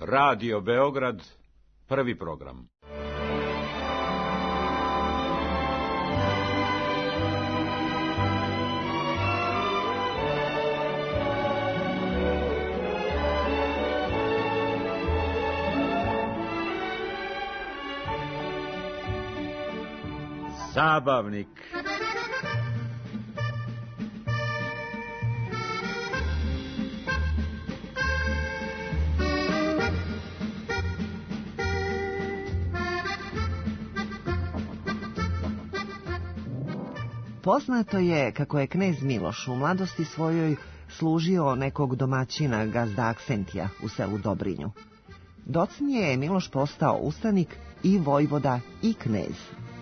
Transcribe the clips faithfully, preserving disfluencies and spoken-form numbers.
Radio Beograd, prvi program. Zabavnik. Poznato je kako je knez Miloš u mladosti svojoj služio nekog domaćina gazda Aksentija u selu Dobrinju. Docnije je Miloš postao ustanik i vojvoda i knez.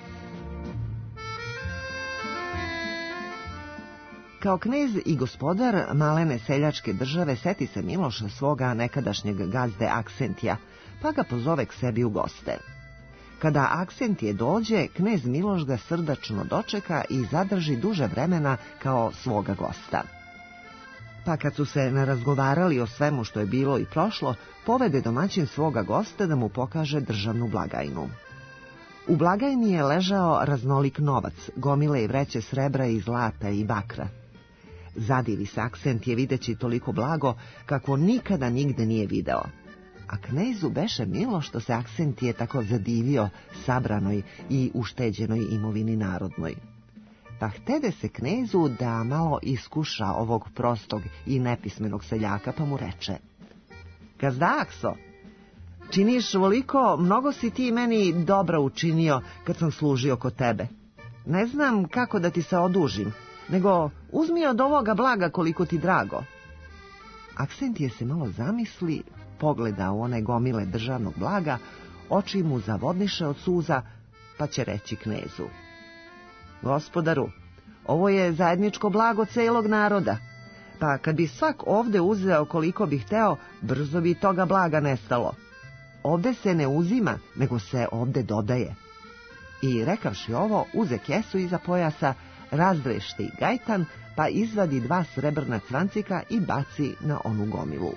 Kao knez i gospodar malene seljačke države seti se Miloš svoga nekadašnjeg gazde Aksentija, pa ga pozove k sebi u goste. Kada Aksentije dođe, knez Miloš ga srdačno dočeka i zadrži duže vremena kao svoga gosta. Pa kad su se narazgovarali o svemu što je bilo i prošlo, povede domaćin svoga gosta da mu pokaže državnu blagajnu. U blagajni je ležao raznolik novac, gomile i vreće srebra i zlata i bakra. Zadivi se Aksentije videći toliko blago kakvo nikada nigde nije video. A knezu beše milo što se Aksentije tako zadivio sabranoj i ušteđenoj imovini narodnoj. Pa htede se knezu da malo iskuša ovog prostog i nepismenog seljaka, pa mu reče: Gazda Akso, činiš voliko, mnogo si ti meni dobro učinio kad sam služio kod tebe. Ne znam kako da ti se odužim, nego uzmi od ovoga blaga koliko ti drago. Aksentije se malo zamisli, pogleda u one gomile državnog blaga, oči mu zavodniše od suza, pa će reći knezu: Gospodaru, ovo je zajedničko blago celog naroda, pa kad bi svak ovde uzeo koliko bi hteo, brzo bi toga blaga nestalo. Ovde se ne uzima, nego se ovde dodaje. I rekavši ovo, uze kesu iza pojasa, razdrešti gajtan, pa izvadi dva srebrna cvancika i baci na onu gomilu.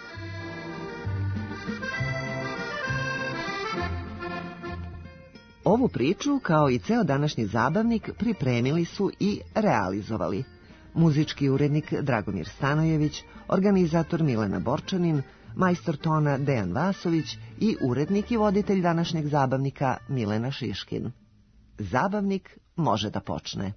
Ovu priču, kao i ceo današnji zabavnik, pripremili su i realizovali muzički urednik Dragomir Stanojević, organizator Milena Borčanin, majstor tona Dejan Vasović i urednik i voditelj današnjeg zabavnika Milena Šiškin. Zabavnik može da počne.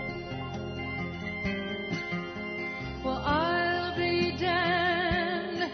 Well, I'll be damned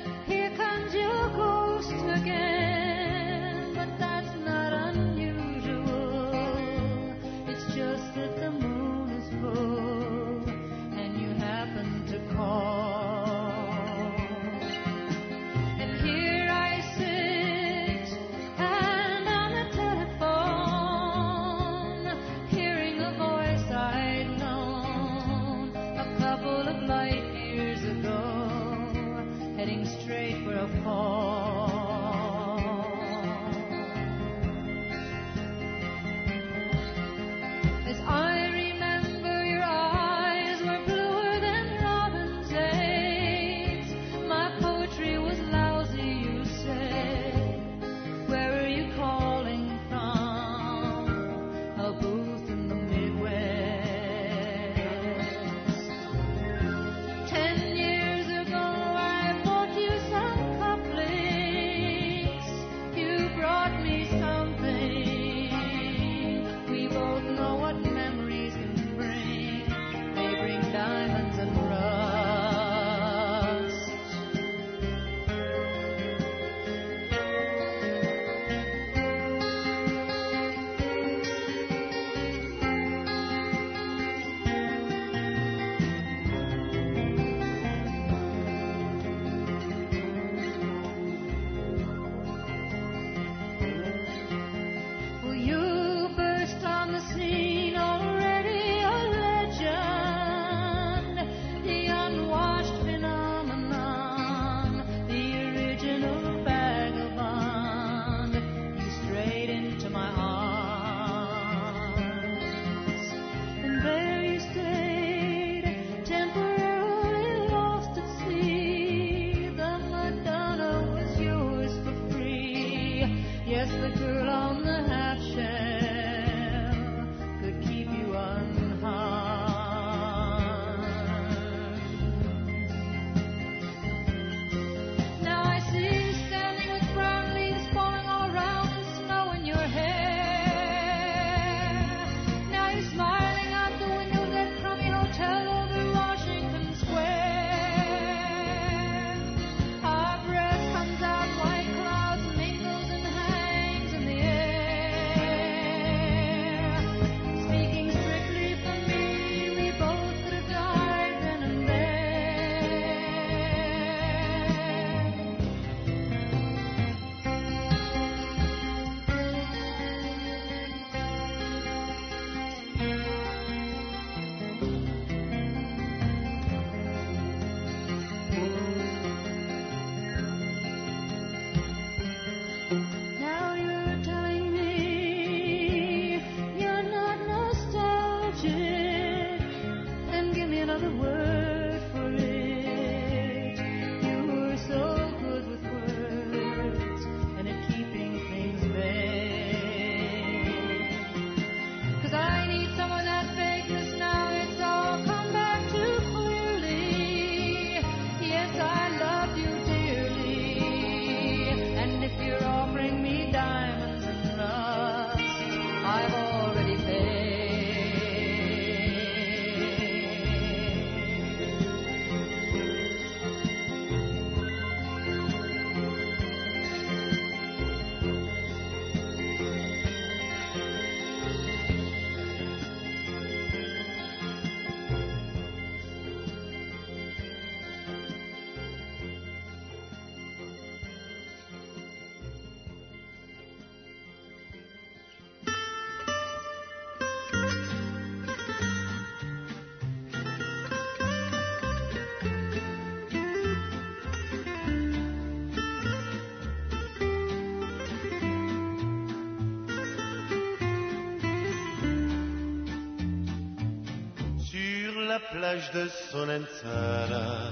la plage de Solenzara,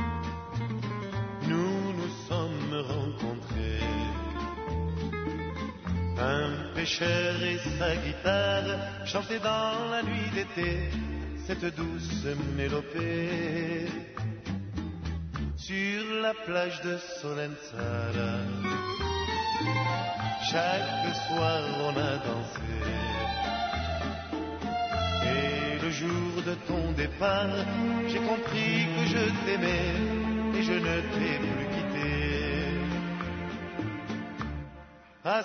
nous nous sommes rencontrés. Un pêcheur et sa guitare chantaient dans la nuit d'été cette douce mélopée. Sur la plage de Solenzara, chaque soir on a dansé. Et le jour de ton départ, j'ai compris que je t'aimais et je ne t'ai plus quitté. A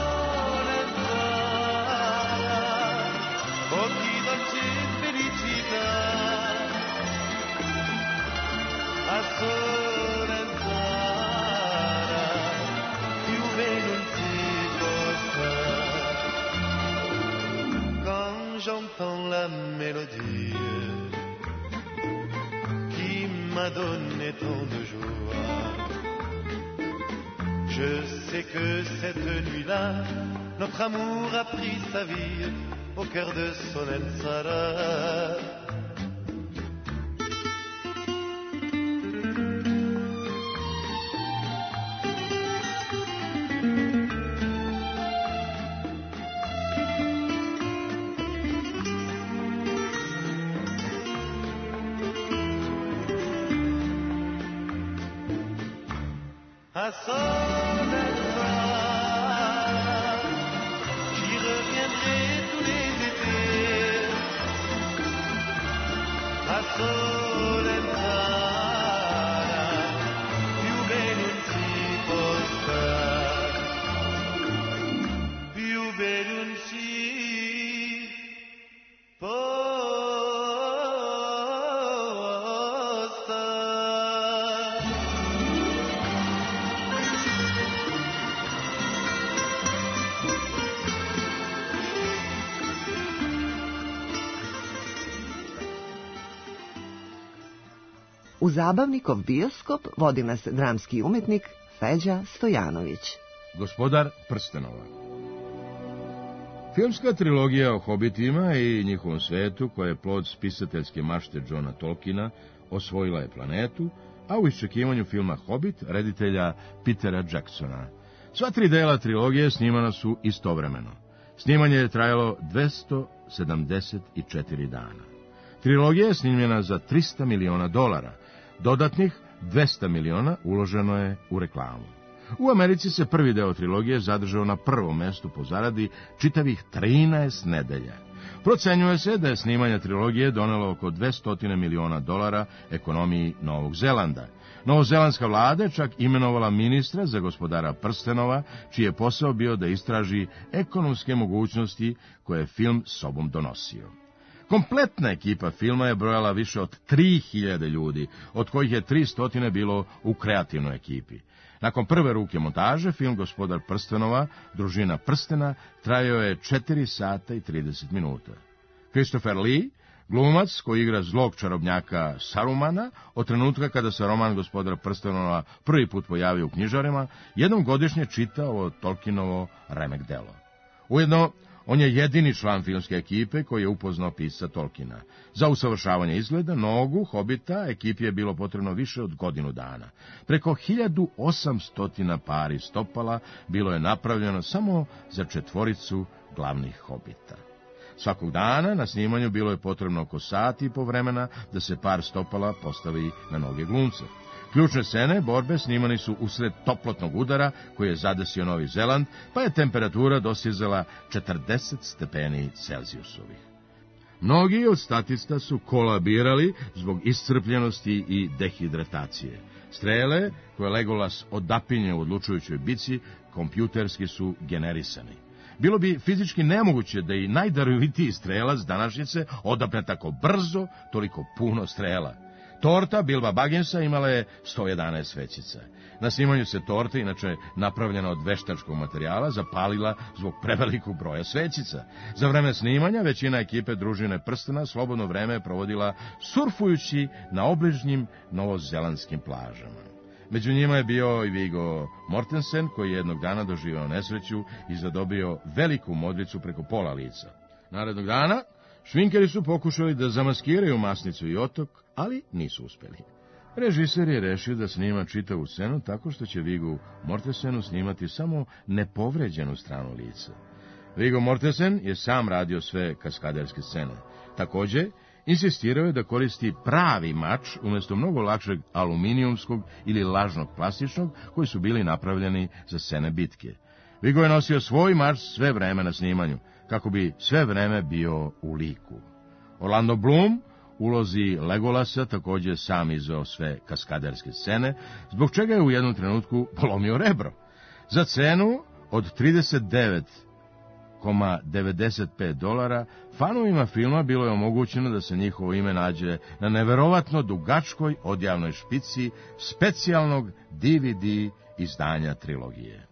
Solenzara, occhi dolci felicità. A Solenzara, più bene non si possa. Quand j'entends la mélodie qui m'a donné tant de joie, je sais que cette nuit-là, notre amour a pris sa vie au cœur de Solenzara. À Solenzara, j'y reviendrai tous les étés. A Solenzara, più bene non si possa, più bene non si possa. U zabavnikov bioskop vodi nas dramski umetnik Feđa Stojanović. Gospodar prstenova. Filmska trilogija o hobitima i njihovom svetu, koja je plod spisateljske mašte Johna Tolkiena, osvojila je planetu, a u iščekivanju filma Hobbit, reditelja Petera Jacksona. Sva tri dela trilogije snimana su istovremeno. Snimanje je trajalo dvesta sedamdeset četiri dana. Trilogija je snimljena za trista miliona dolara. Dodatnih dvesta miliona uloženo je u reklamu. U Americi se prvi deo trilogije zadržao na prvom mestu po zaradi čitavih trinaest nedelja. Procenjuje se da je snimanje trilogije donelo oko dvesta miliona dolara ekonomiji Novog Zelanda. Novozelandska vlada čak imenovala ministra za gospodara prstenova, čiji je posao bio da istraži ekonomske mogućnosti koje je film sobom donosio. Kompletna ekipa filma je brojala više od tri hiljade ljudi, od kojih je tristo bilo u kreativnoj ekipi. Nakon prve ruke montaže, film Gospodar prstenova, Družina prstena, trajao je četiri sata i trideset minuta. Christopher Lee, glumac koji igra zlog čarobnjaka Sarumana, od trenutka kada se roman Gospodar prstenova prvi put pojavio u knjižarima, jednom godišnje čita ovo Tolkienovo remek delo. Ujedno, on je jedini član filmske ekipe koji je upoznao pisca Tolkiena. Za usavršavanje izgleda nogu Hobita ekipi je bilo potrebno više od godinu dana. Preko hiljadu osamsto pari stopala bilo je napravljeno samo za četvoricu glavnih Hobita. Svakog dana na snimanju bilo je potrebno oko sat i po vremena da se par stopala postavi na noge glumca. Ključne scene borbe snimani su usred toplotnog udara koji je zadesio Novi Zeland, pa je temperatura dosizala četrdeset stepeni Celzijusovih. Mnogi od statista su kolabirali zbog iscrpljenosti i dehidratacije. Strele, koje Legolas odapinje u odlučujućoj bici, kompjuterski su generisani. Bilo bi fizički nemoguće da i najdarovitiji strelac današnjice odapne tako brzo, toliko puno strela. Torta Bilba Bagginsa imala je sto jedanaest svećica. Na snimanju se torta, inače napravljena od veštačkog materijala, zapalila zbog prevelikog broja svećica. Za vreme snimanja većina ekipe Družine prstena slobodno vreme je provodila surfujući na obližnjim novozelandskim plažama. Među njima je bio i Viggo Mortensen, koji je jednog dana doživeo nesreću i zadobio veliku modricu preko pola lica. Narednog dana Šminkeri su pokušali da zamaskiraju Masnicu i otok, ali nisu uspeli. Režiser je rešio da snima čitavu scenu tako što će Viggo Mortensenu snimati samo nepovređenu stranu lica. Viggo Mortensen je sam radio sve kaskaderske scene. Takođe, insistirao je da koristi pravi mač umjesto mnogo lakšeg aluminijumskog ili lažnog plastičnog koji su bili napravljeni za scene bitke. Viggo je nosio svoj mač sve vreme na snimanju, kako bi sve vreme bio u liku. Orlando Bloom ulozi Legolasa takođe sam izveo sve kaskaderske scene, zbog čega je u jednom trenutku polomio rebro. Za cenu od trideset devet zarez devedeset pet dolara, fanovima filma bilo je omogućeno da se njihovo ime nađe na neverovatno dugačkoj odjavnoj špici specijalnog D V D izdanja trilogije.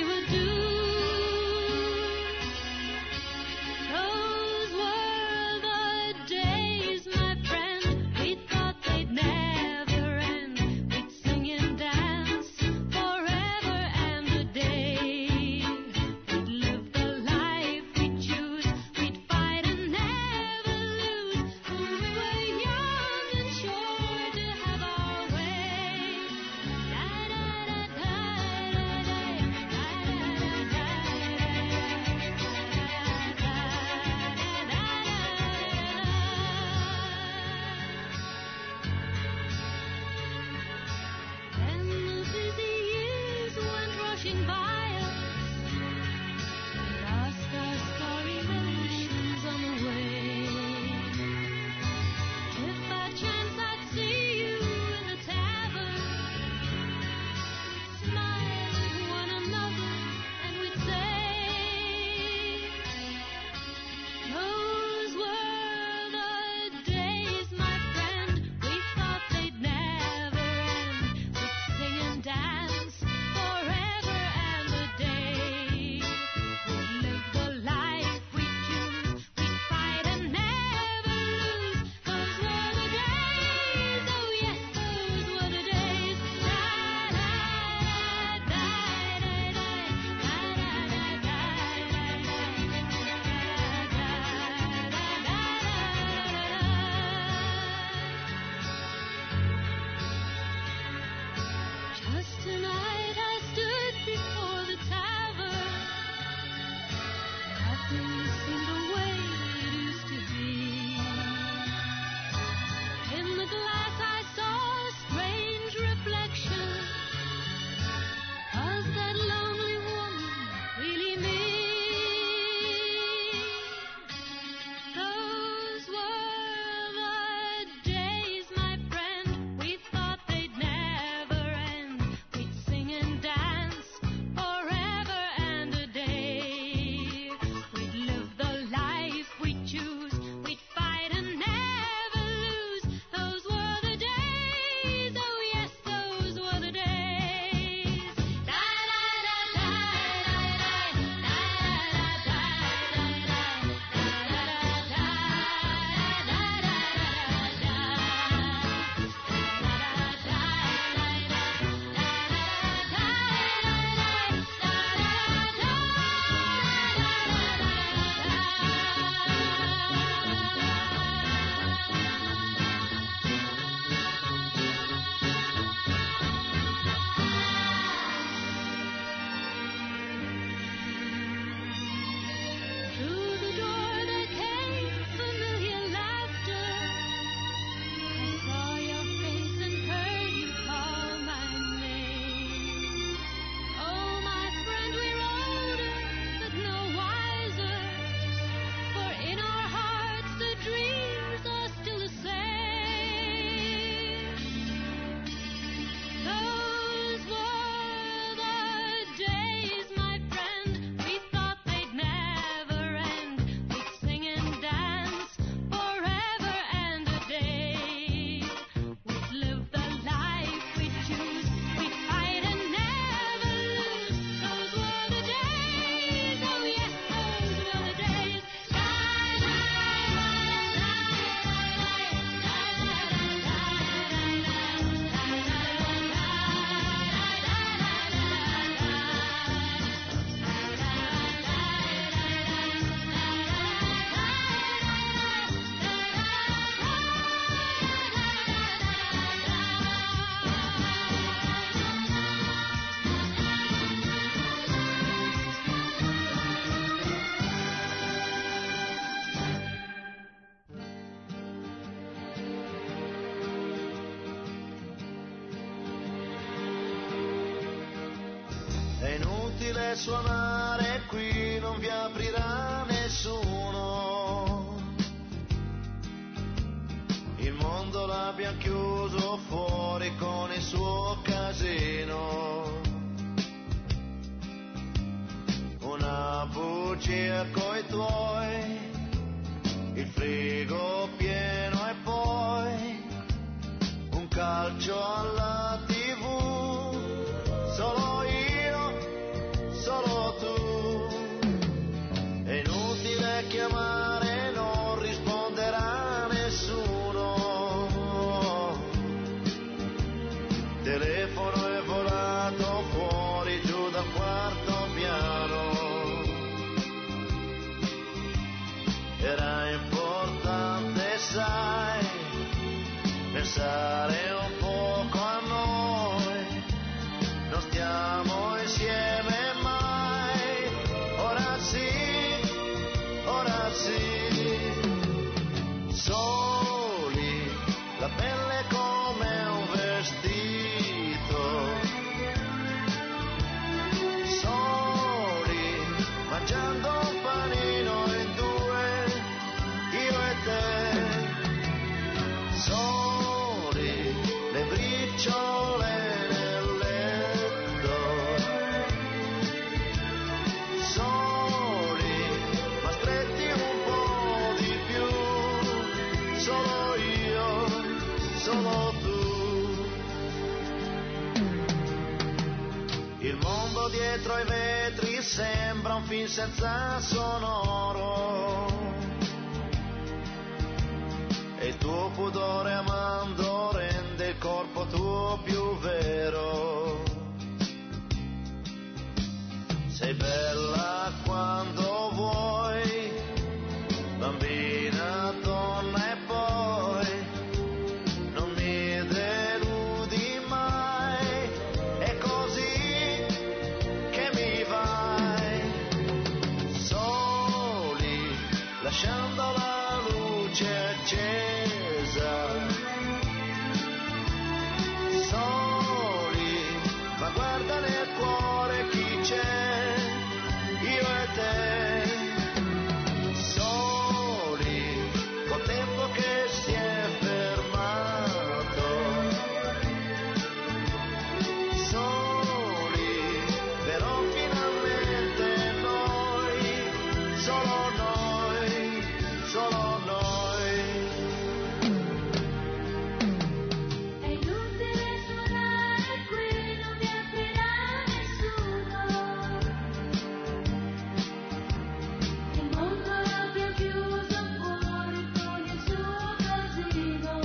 Those were the inutile suonare qui, non vi aprirà nessuno. Il mondo l'abbiamo chiuso fuori con il suo casino. Una bugia coi tuoi, il frigo pieno e poi un calcio alla tivù. Solo io, solo tu. È inutile chiamare, non risponderà nessuno. Telefono è volato fuori giù dal quarto piano. Era importante, sai, pensare un poco a noi. Non stiamo insieme mai. Ora sì, ora sì. Soli, la pelle come un vestito. Soli, mangiando un panino in due, io e te. Soli, le briciole nel letto. Soli, ma stretti un po' di più. Solo io, solo tu. Il mondo dietro ai vetri sembra un film senza sonoro. E il tuo pudore amando rende il corpo tuo più vero. Sei bella quando vuoi, bambina, donna e poi non mi deludi mai. È così che mi vai. Soli, lasciando la luce accesa. Soli, ma guarda nel cuore chi c'è, io e te. Soli, col tempo che si è fermato. Soli, però finalmente noi, solo noi, solo noi. È inutile suonare qui, non vi aprirà nessuno. Il mondo l'abbiamo chiuso fuori con il suo casino.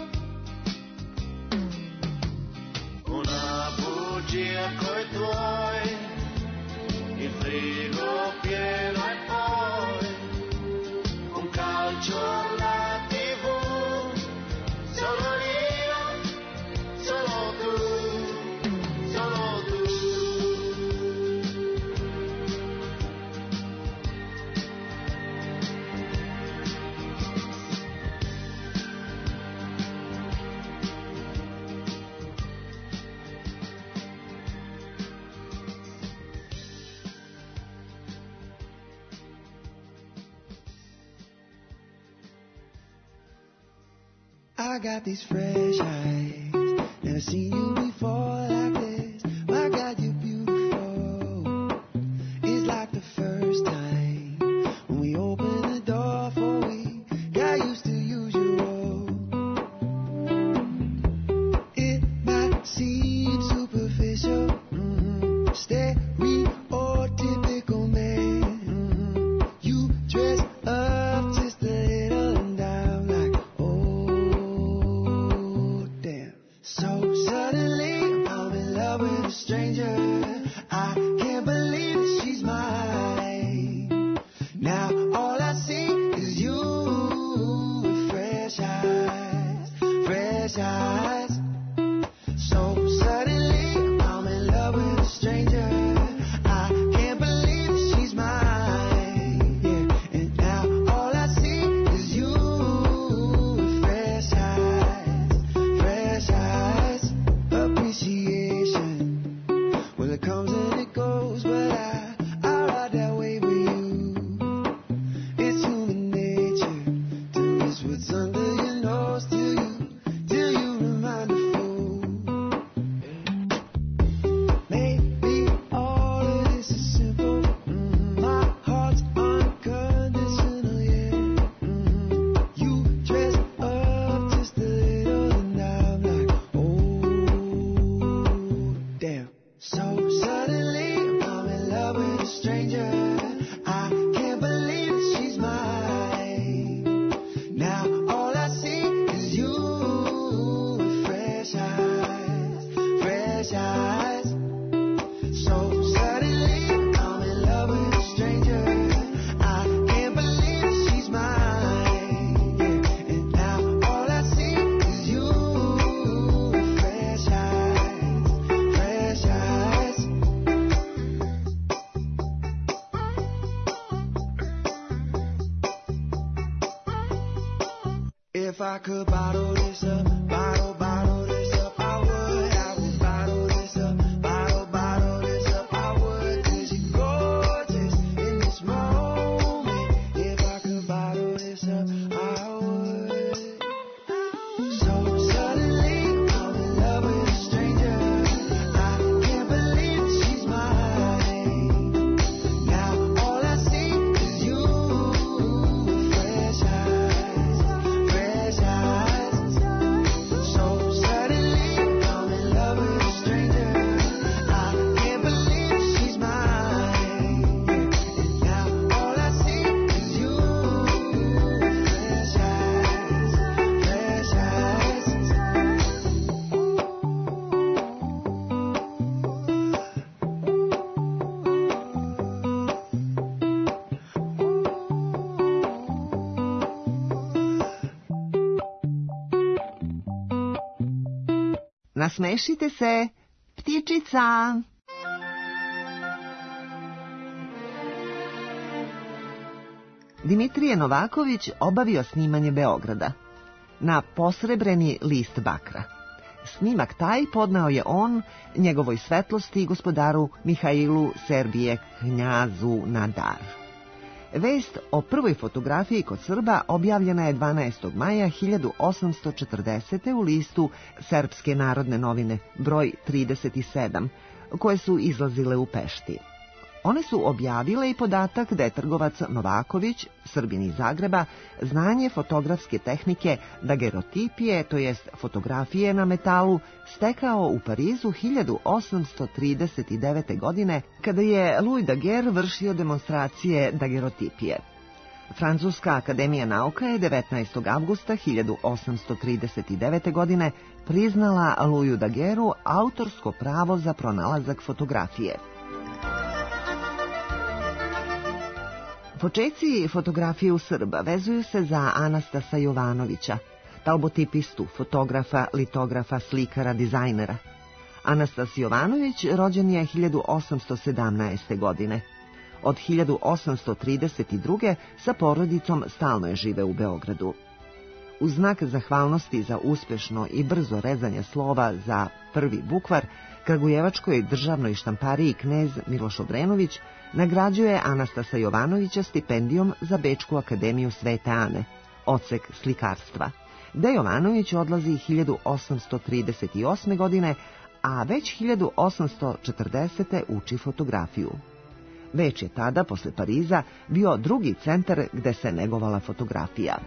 Una bugia coi tuoi, il frigo pieno e poi un calcio alla tivù. Solo io, solo tu, solo tu. I got these fresh eyes, never seen you before like this. My God, you're beautiful. It's like the first time when we opened the door for we got used to usual. It might seem superficial, mm-hmm, stereotypical man. Mm-hmm. You dress up just a little and I'm like, oh damn. So suddenly I'm in love with a stranger. I can't believe that she's mine. Now all I see is you with fresh eyes, fresh eyes. So suddenly I'm in love with a stranger. I can't believe that she's mine. Yeah, and now all I see is you with fresh eyes, fresh eyes. Appreciation, well it comes and it goes, but I I can't believe that she's mine. Now all I see is you with fresh eyes, fresh eyes. So suddenly I'm in love with a stranger. I can't believe that she's mine. Yeah. And now all I see is you with fresh eyes, fresh eyes. If I could bottle this up, bottle, bottle this up, I would. I would bottle this up, bottle, bottle this up, I would. 'Cause you're gorgeous in this moment. If I could bottle this up, I would. So suddenly I'm in love with a stranger. I can't believe that she's mine. Now all I see is you with fresh eyes, fresh eyes. So suddenly I'm in love with a stranger. I can't believe that she's mine. And now all I see is you with fresh eyes, fresh eyes. Nasmešite se, ptičica! Dimitrije Novaković obavio snimanje Beograda na posrebreni list bakra. Snimak taj podnao je on njegovoj svetlosti i gospodaru Mihailu Serbije knjazu na dar. Vest o prvoj fotografiji kod Srba objavljena je dvanaestog maja hiljadu osamsto četrdesete. u listu Srpske narodne novine broj trideset sedam, koje su izlazile u Pešti. One su objavile i podatak da je trgovac Novaković, Srbin iz Zagreba, znanje fotografske tehnike dagerotipije, to jest fotografije na metalu, stekao u Parizu hiljadu osamsto trideset devete. godine, kada je Louis Daguerre vršio demonstracije dagerotipije. Francuska akademija nauka je devetnaestog avgusta hiljadu osamsto trideset devete. godine priznala Louisu Daguerreu autorsko pravo za pronalazak fotografije. Počeci fotografije u Srba vezuju se za Anastasa Jovanovića, talbotipistu, fotografa, litografa, slikara, dizajnera. Anastas Jovanović rođen je hiljadu osamsto sedamnaeste. godine. Od hiljadu osamsto trideset druge. sa porodicom stalno je žive u Beogradu. U znak zahvalnosti za uspešno i brzo rezanje slova za prvi bukvar, Kragujevačkoj državnoj štampariji knez Miloš Obrenović nagrađuje Anastasa Jovanovića stipendijom za Bečku akademiju Svete Ane, odsek slikarstva, gde Jovanović odlazi hiljadu osamsto trideset osme. godine, a već hiljadu osamsto četrdesete. uči fotografiju. Beč je tada, posle Pariza, bio drugi centar gde se negovala fotografija.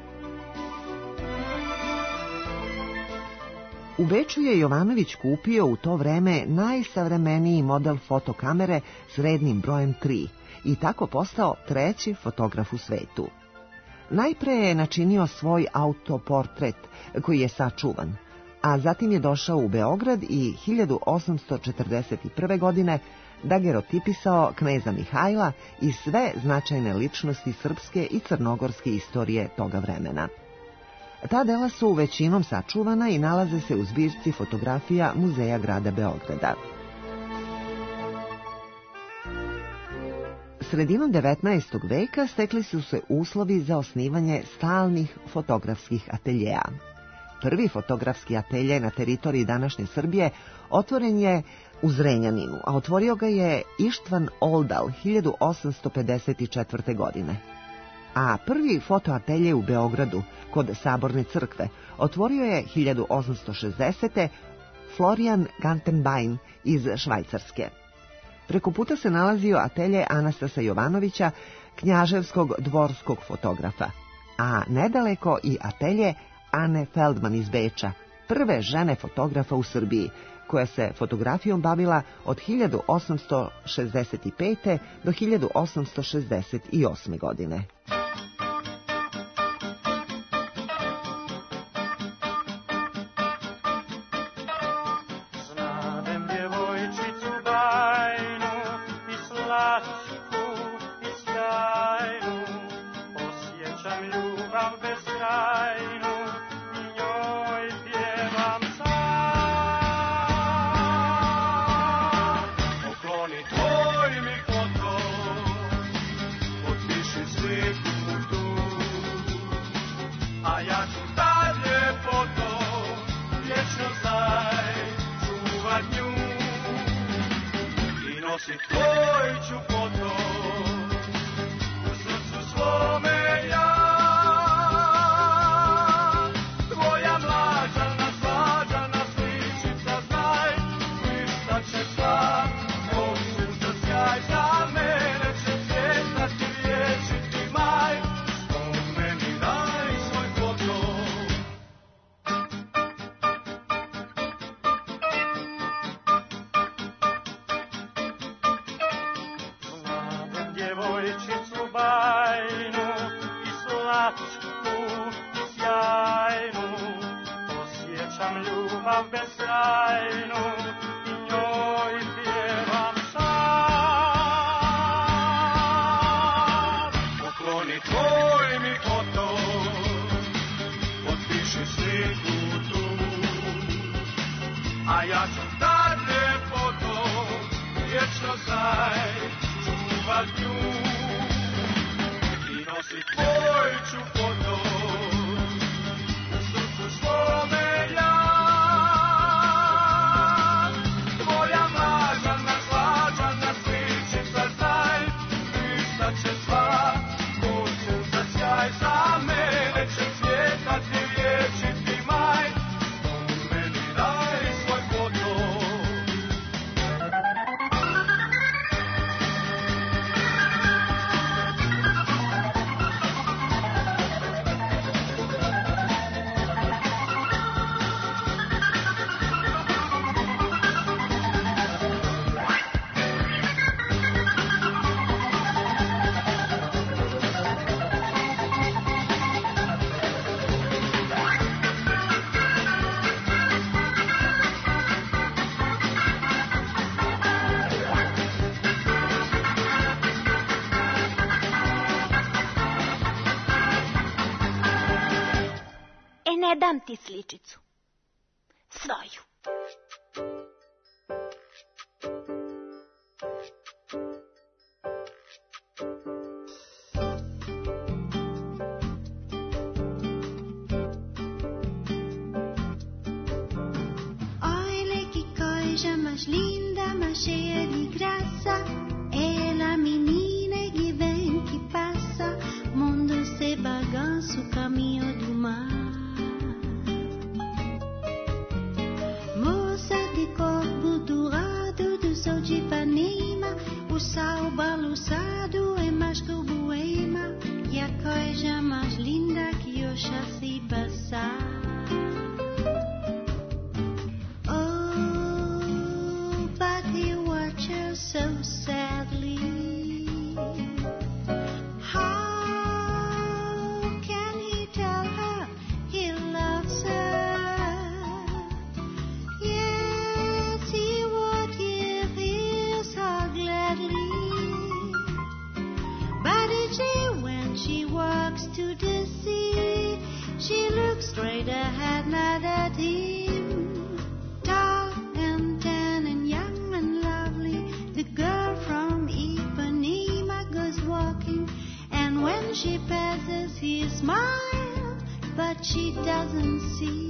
U Beču je Jovanović kupio u to vreme najsavremeniji model fotokamere s rednim brojem tri i tako postao treći fotograf u svetu. Najpre je načinio svoj autoportret koji je sačuvan, a zatim je došao u Beograd i hiljadu osamsto četrdeset prve. godine dagerotipisao kneza Mihajla i sve značajne ličnosti srpske i crnogorske istorije toga vremena. Ta dela su većinom sačuvana i nalaze se u zbirci fotografija Muzeja grada Beograda. Sredinom devetnaestog. veka stekli su se uslovi za osnivanje stalnih fotografskih ateljeja. Prvi fotografski atelje na teritoriji današnje Srbije otvoren je u Zrenjaninu, a otvorio ga je Ištvan Oldal hiljadu osamsto pedeset četvrte. godine. A prvi fotoatelje u Beogradu, kod Saborne crkve, otvorio je hiljadu osamsto šezdesete. Florian Gantenbein iz Švajcarske. Preko puta se nalazio atelje Anastasa Jovanovića, knjaževskog dvorskog fotografa, a nedaleko i atelje Ane Feldman iz Beča, prve žene fotografa u Srbiji, koja se fotografijom bavila od hiljadu osamsto šezdeset pete. do hiljadu osamsto šezdeset osme. godine. Znadem djevojčicu bajnu i slačku i sjajnu, osjećam ljubav beskrajnu i njoj pjevam sam. Pokloni tvoj mi foto, potpiši sliku tu, a ja ću dalje foto, vječno znaj, čuvat nju i nosit tvoj ću foto u srcu svome ja. Tvoja mlađana, slađana sličica, znaj, ništa će sva, oči za sjaj, za mene će cvjetati vječiti maj. Spomeni daj svoj foto. Znadem djevojčicu bajnu i slačku i sjajnu, osjećam ljubav beskrajnu i njoj pjevam sam. Pokloni tvoj mi foto, potpiši sliku tu, a ja ću dalje foto, vječno znaj, čuvat nju i nosit tvoj ću foto u srcu svome ja. Tvoja mlađana, slađana sličica, znaj, ništa će sva, oči za sjaj, za mene će cvjetati vječiti maj. Spomeni daj svoj foto. E, ne dam ti sličicu. Svoju. Olha que coisa mais linda, mais cheia de graça. Ela, menina que vem, que passa. Mundo se bagunça, o caminho do mar. Moça de corpo dourado do sol de Ipanema, o sal balançado é mais que o boema. E a coisa mais linda que eu já sei passar. Oh, but he watches so sadly. How can he tell her he loves her? Yes, he would give his heart gladly. But each day when she walks to the sea, she looks straight ahead, not at him. Tall and tan and young and lovely, the girl from Ipanema goes walking, and when she passes, he smiles, but she doesn't see.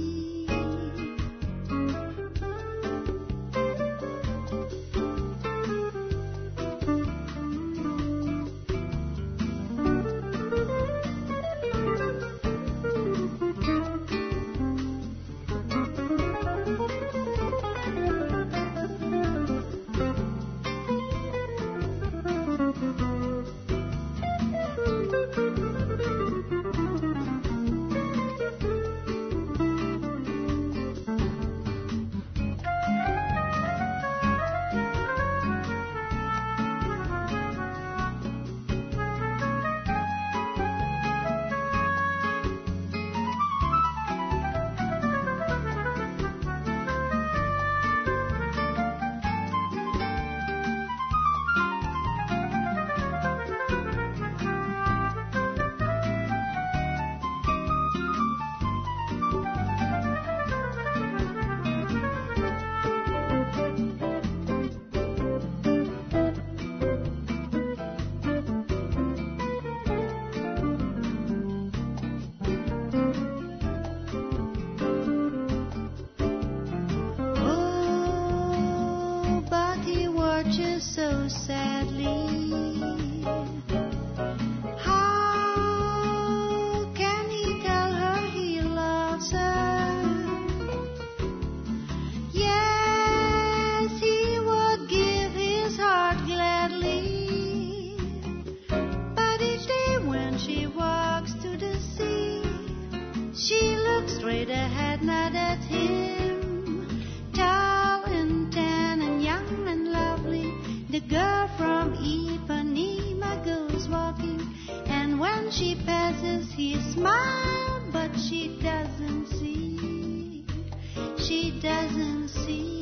she walks to the sea. She looks straight ahead, not at him. Tall and tan and young and lovely, the girl from Ipanema goes walking. And when she passes, he smiles, but she doesn't see. She doesn't see.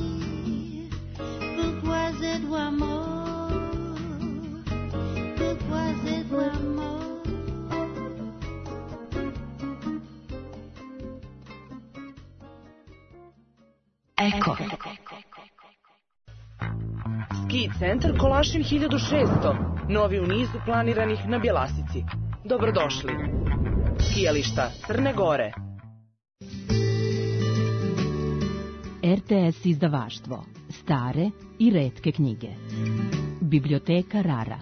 Pourquoi cette voix mort? Pourquoi cette voix mort? Eko. Ski centar Kolašin hiljadu šesto, novi u nizu planiranih na Bjelasici. Dobrodošli. Skijališta Crne Gore. R T S izdavaštvo. Stare i retke knjige. Biblioteka Rara.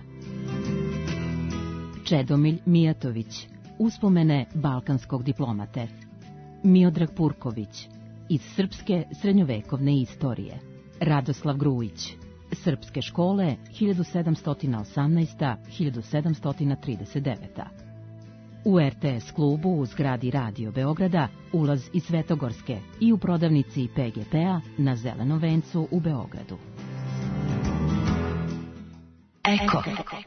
Čedomilj Mijatović. Uspomene balkanskog diplomate. Miodrag Purković. Iz srpske srednjovekovne istorije. Radoslav Grujić. Srpske škole hiljadu sedamsto osamnaesta do hiljadu sedamsto trideset deveta. U R T S klubu u zgradi Radio Beograda ulaz iz Svetogorske i u prodavnici P G P-a na Zelenom vencu u Beogradu. Eko.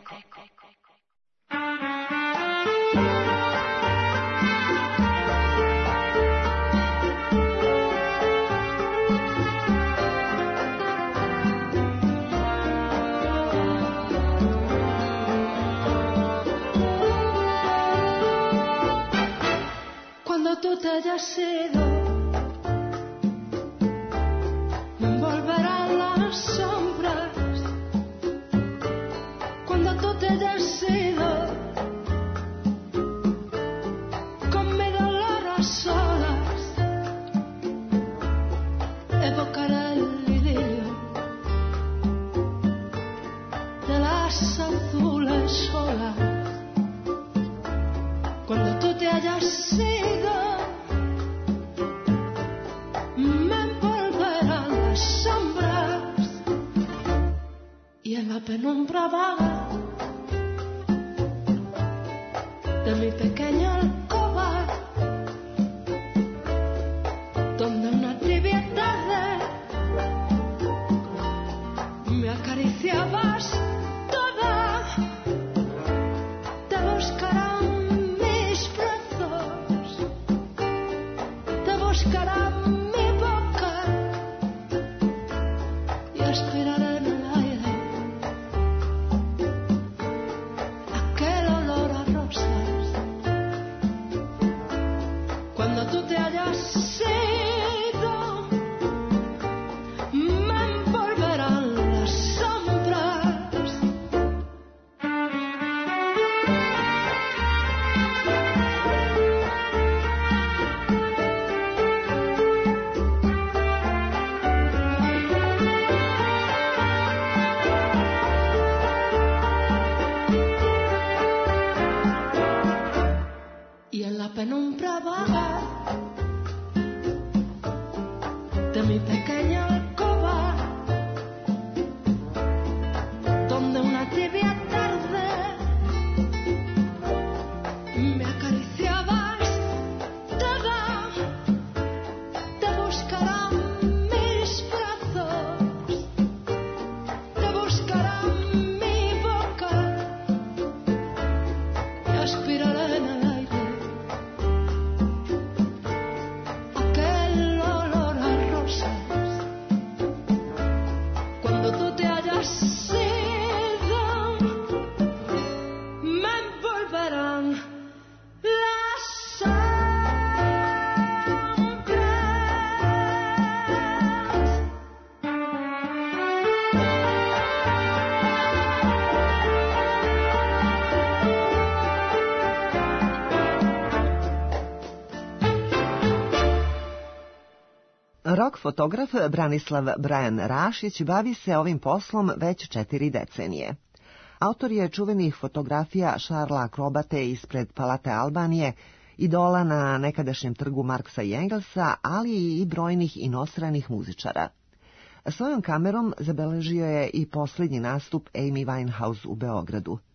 Tú te hayas ido, me envolverán las sombras. Cuando tú te hayas ido, con mi dolor a solas, evocaré el idilio de las azules olas. Cuando tú te hayas ido, la penumbra vaga de mi pequeña alcoba, donde una tibia tarde me acariciabas toda, te buscarán mis brazos, te buscarán mi boca y aspiraré en el aire penumbra vaga de mi pequeña alcoba, donde una tibia tarde me acariciabas toda, te buscarán mis brazos, te buscarán mi boca y aspiraré en el aire Rock fotograf Branislav Brajan Rašić bavi se ovim poslom već četiri decenije. Autor je čuvenih fotografija Šarla Akrobate ispred Palate Albanije, idola na nekadašnjem trgu Marksa i Engelsa, ali i brojnih inostranih muzičara. Svojom kamerom zabeležio je i posljednji nastup Amy Winehouse u Beogradu.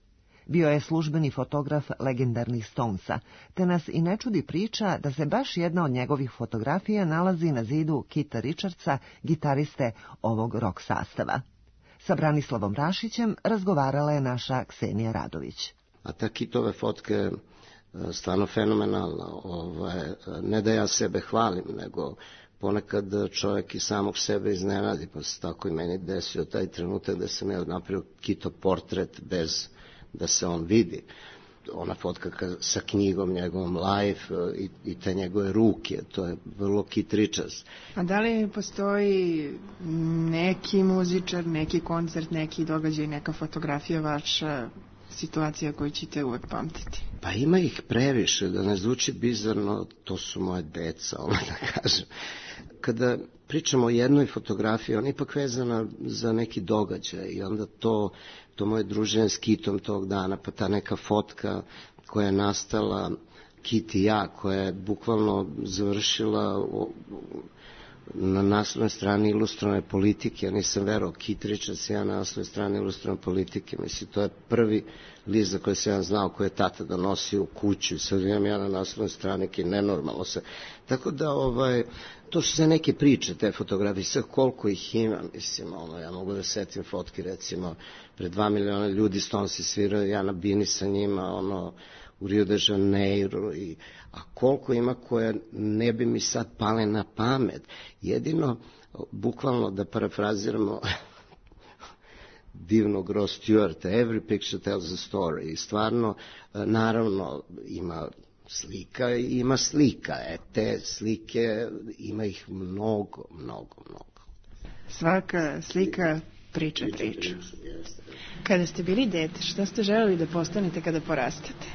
Bio je službeni fotograf legendarnih Stonesa, te nas i ne čudi priča da se baš jedna od njegovih fotografija nalazi na zidu Kita Richardsa, gitariste ovog rock sastava. Sa Branislavom Rašićem razgovarala je naša Ksenija Radović. A ta Kitove fotke je stvarno fenomenalna. Ovaj, ne da ja sebe hvalim, nego ponekad čovjek i samog sebe iznenadi, pa se tako i meni desio taj trenutak da sam ja napravio Kito portret bez da se on vidi. Ona fotka sa knjigom njegovom Live i, i te njegove ruke, to je vrlo Kit Richards. A da li postoji neki muzičar, neki koncert, neki događaj, neka fotografija vaša situacija koju ćete uvek pamtiti? Pa ima ih previše, da ne zvuči bizarno, to su moje deca, ono da kažem. Kada pričamo o jednoj fotografiji, ona je ipak vezana za neki događaj i onda to, to moje druženje s Kitom tog dana, pa ta neka fotka koja je nastala, Kit i ja, koja je bukvalno završila na naslovnoj strani Ilustrovane politike. Ja nisam verao, Kit Richards i ja na naslovnoj strani Ilustrovane politike. Mislim, to je prvi list za koji sam ja znao, koji je tata donosio u kuću. Sad imam ja na naslovnoj strani, ki nenormalno se. Tako da, ovaj, to su sve neke priče, te fotografije, sve koliko ih ima, mislim, ono, ja mogu da setim fotki, recimo, pred dva miliona ljudi Stonesi sviraju, ja na bini sa njima, ono, u Rio de Janeiro, i, a koliko ima koje ne bi mi sad pale na pamet. Jedino, bukvalno da parafraziramo divnog Ross Stewarta, every picture tells a story. I stvarno, naravno, ima slika i ima slika. E, te slike, ima ih mnogo, mnogo, mnogo. Svaka slika priča priču. Kada ste bili dete, šta ste želeli da postanete kada porastate?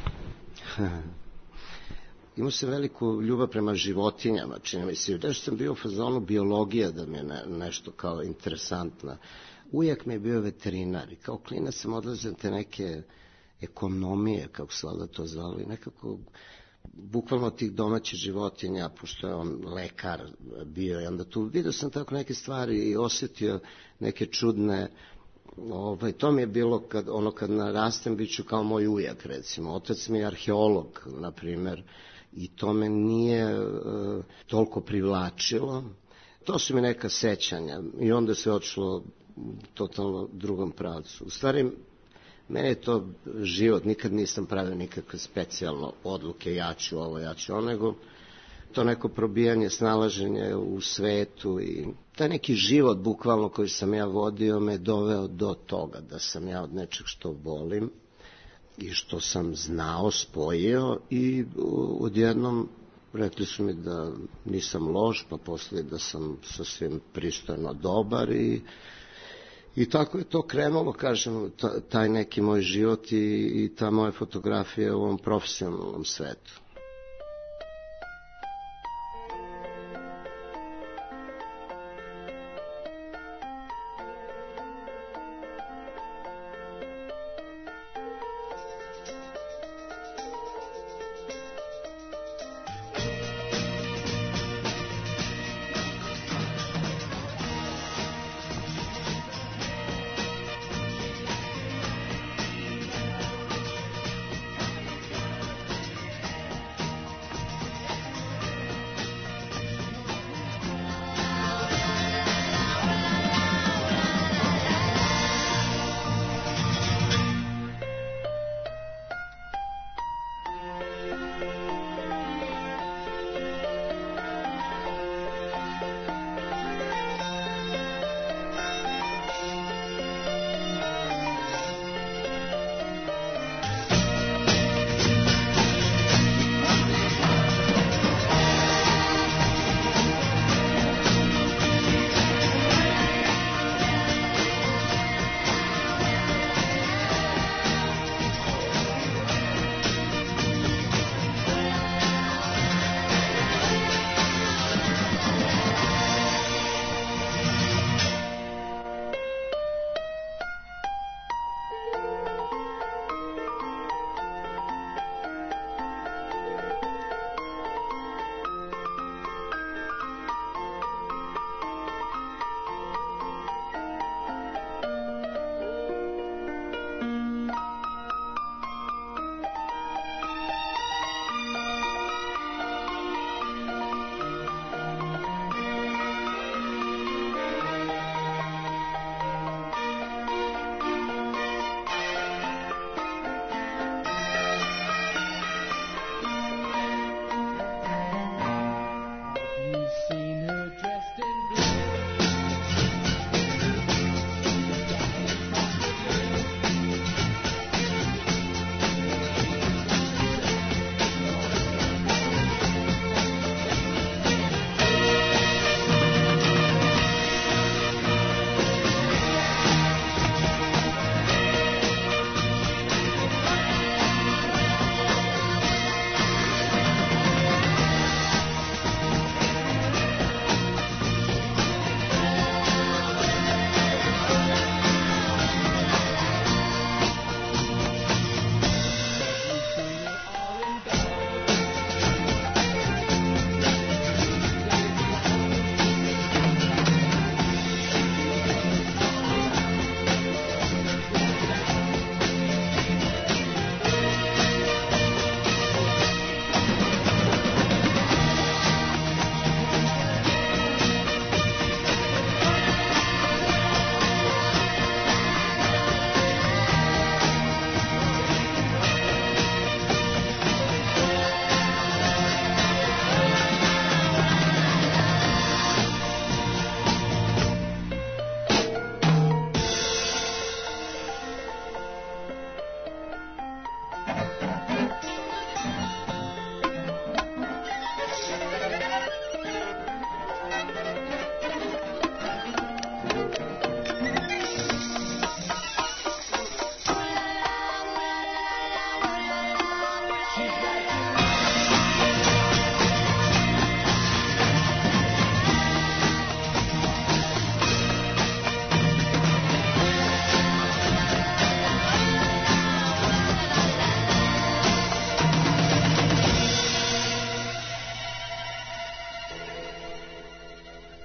Imao sam veliku ljubav prema životinjama, čini mi se. Da što sam bio u fazonu biologija, da mi je ne, nešto kao interesantna. Ujak mi je bio veterinar i kao klinac sam odlazio te neke ekonomije, kako se valjda to zvali, nekako bukvalno tih domaćih životinja, pošto je on lekar bio i onda tu vidio sam tako neke stvari i osjetio neke čudne. Ovaj, to mi je bilo kad, ono kad narastem bit ću kao moj ujak, recimo. Otac mi je arheolog, na primer, i to me nije uh, toliko privlačilo. To su mi neka sećanja i onda se odšlo totalno drugom pravcu. U stvari, mene je to život, nikad nisam pravio nikakve specijalno odluke, ja ću ovo, ja ću ono, nego to neko probijanje, snalaženje u svetu i taj neki život bukvalno koji sam ja vodio me doveo do toga da sam ja od nečeg što volim i što sam znao spojio i odjednom rekli su mi da nisam loš, pa posle da sam sasvim pristojno dobar i I tako je to krenulo, kažem, taj neki moj život i, i ta moja fotografija u ovom profesionalnom svetu.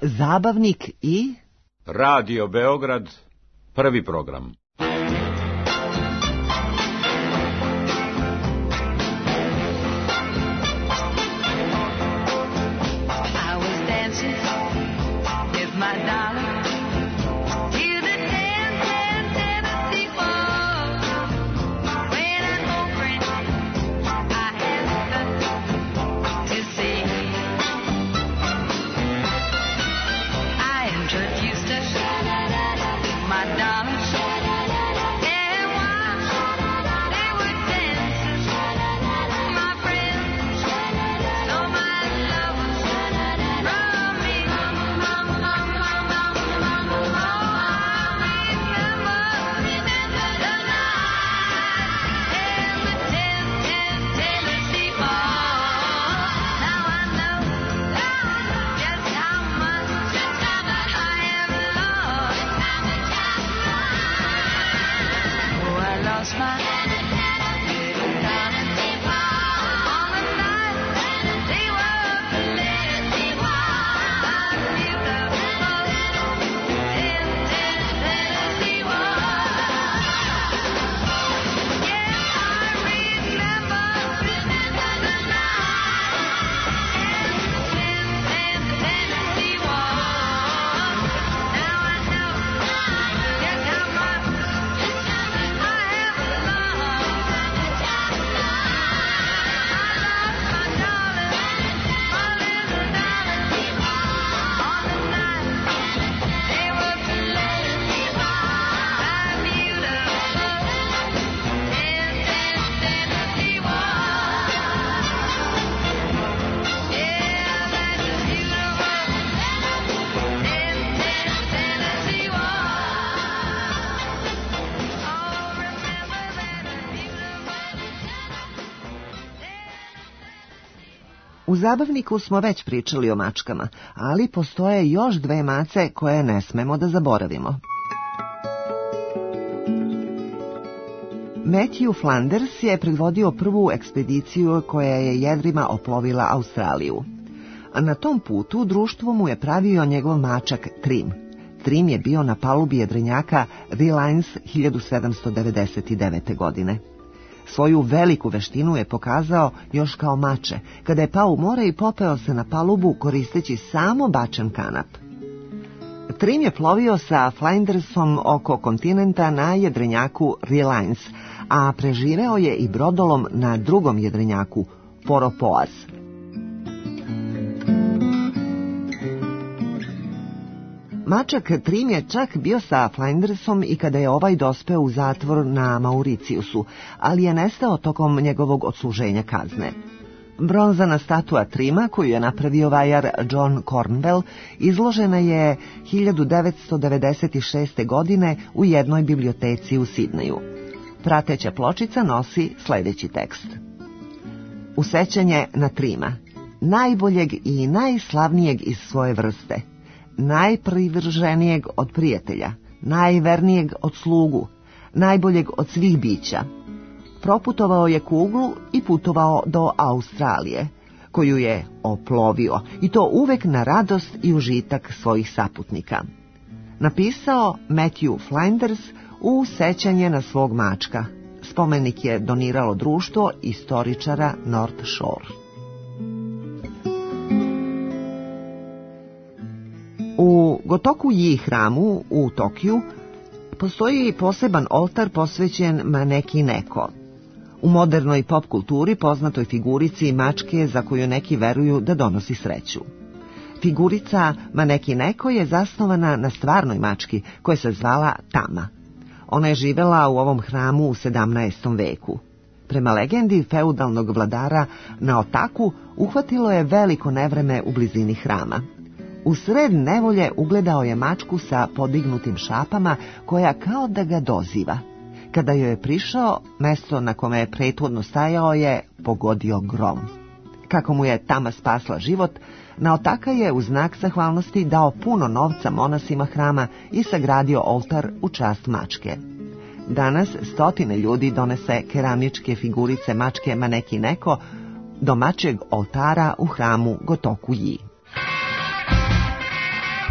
Zabavnik i Radio Beograd, prvi program. U zabavniku smo već pričali o mačkama, ali postoje još dve mace koje ne smemo da zaboravimo. Matthew Flanders je predvodio prvu ekspediciju koja je jedrima oplovila Australiju. A na tom putu društvo mu je pravio njegov mačak Trim. Trim je bio na palubi jedrenjaka Reliance hiljadu sedamsto devedeset devete. godine. Svoju veliku veštinu je pokazao još kao mače, kada je pao u more i popeo se na palubu koristeći samo bačen kanap. Trim je plovio sa Flandersom oko kontinenta na jedrenjaku Reliance, a preživeo je i brodolom na drugom jedrenjaku Poropoas. Mačak Trim je čak bio sa Flandersom i kada je ovaj dospeo u zatvor na Mauriciusu, ali je nestao tokom njegovog odsluženja kazne. Bronzana statua Trima, koju je napravio vajar John Cornwell, izložena je hiljadu devetsto devedeset šeste. godine u jednoj biblioteci u Sidneju. Prateća pločica nosi sljedeći tekst. U sećanje na Trima, najboljeg i najslavnijeg iz svoje vrste, najprivrženijeg od prijatelja, najvernijeg od slugu, najboljeg od svih bića. Proputovao je kuglu i putovao do Australije, koju je oplovio, i to uvek na radost i užitak svojih saputnika. Napisao Matthew Flanders u sećanje na svog mačka. Spomenik je doniralo društvo istoričara North Shore. U Gotoku-ji hramu u Tokiju postoji poseban oltar posvećen Maneki Neko, u modernoj pop kulturi poznatoj figurici mačke za koju neki veruju da donosi sreću. Figurica Maneki Neko je zasnovana na stvarnoj mački koja se zvala Tama. Ona je živela u ovom hramu u sedamnaestom veku. Prema legendi feudalnog vladara Naotaku uhvatilo je veliko nevreme u blizini hrama. U sred nevolje ugledao je mačku sa podignutim šapama koja kao da ga doziva. Kada joj je prišao, mesto na kome je prethodno stajao je pogodio grom. Kako mu je Tama spasla život, Naotaka je u znak zahvalnosti dao puno novca monasima hrama i sagradio oltar u čast mačke. Danas stotine ljudi donese keramičke figurice mačke Maneki Neko do mačjeg oltara u hramu Gotoku-ji.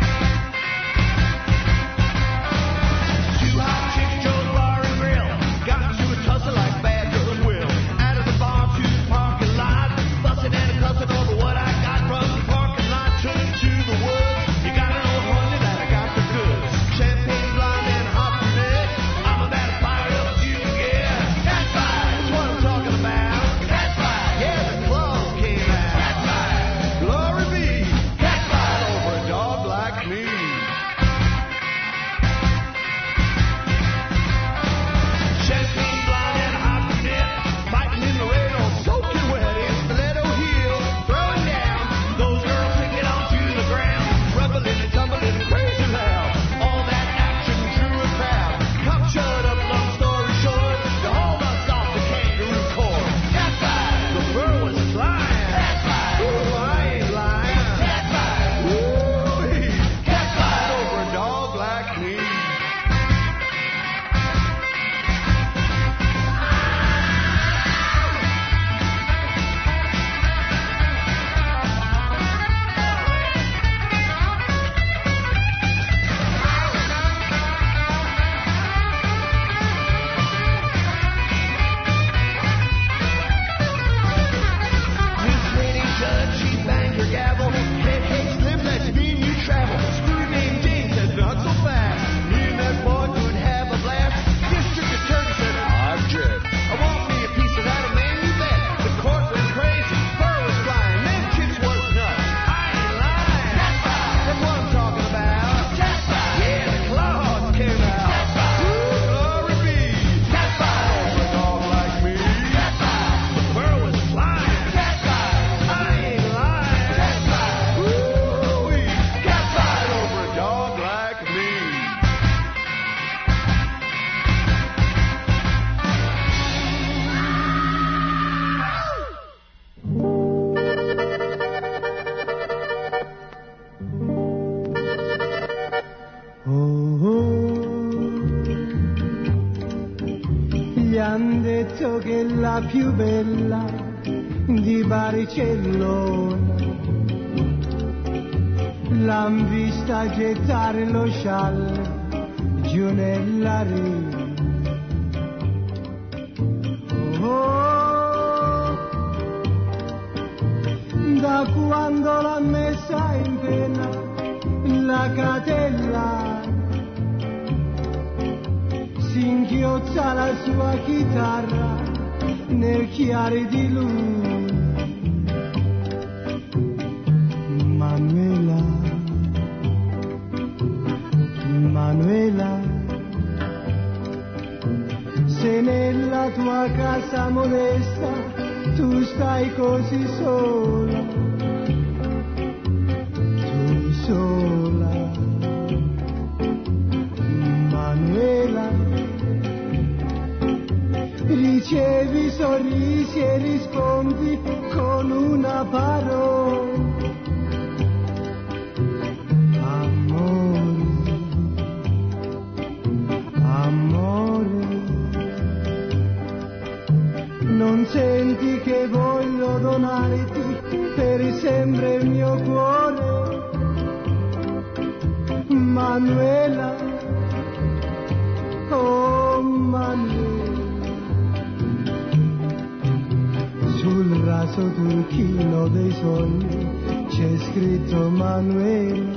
più bella di Barcellona. L'han vista gettare lo scialle giù nella riva. Oh, da quando l'ha messa in pena la catella, si inchiozza la sua chitarra nel chiare di lui. Manuela, Manuela, se nella tua casa modesta tu stai così sola, tu sola, Manuela, ricevi sorrisi e rispondi con una parola. Non senti che voglio donarti per sempre il mio cuore, Manuela, oh Manuela. Sul raso turchino dei sogni c'è scritto Manuela.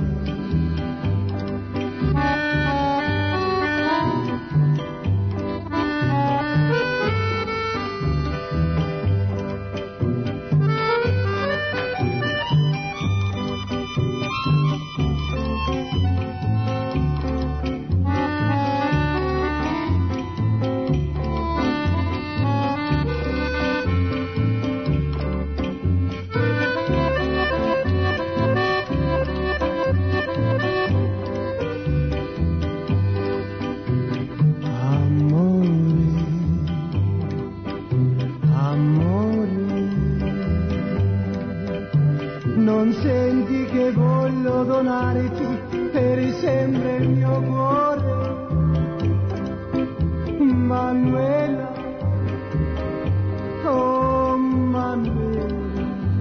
Non senti che voglio donarti per sempre il mio cuore, Manuela, oh Manuela.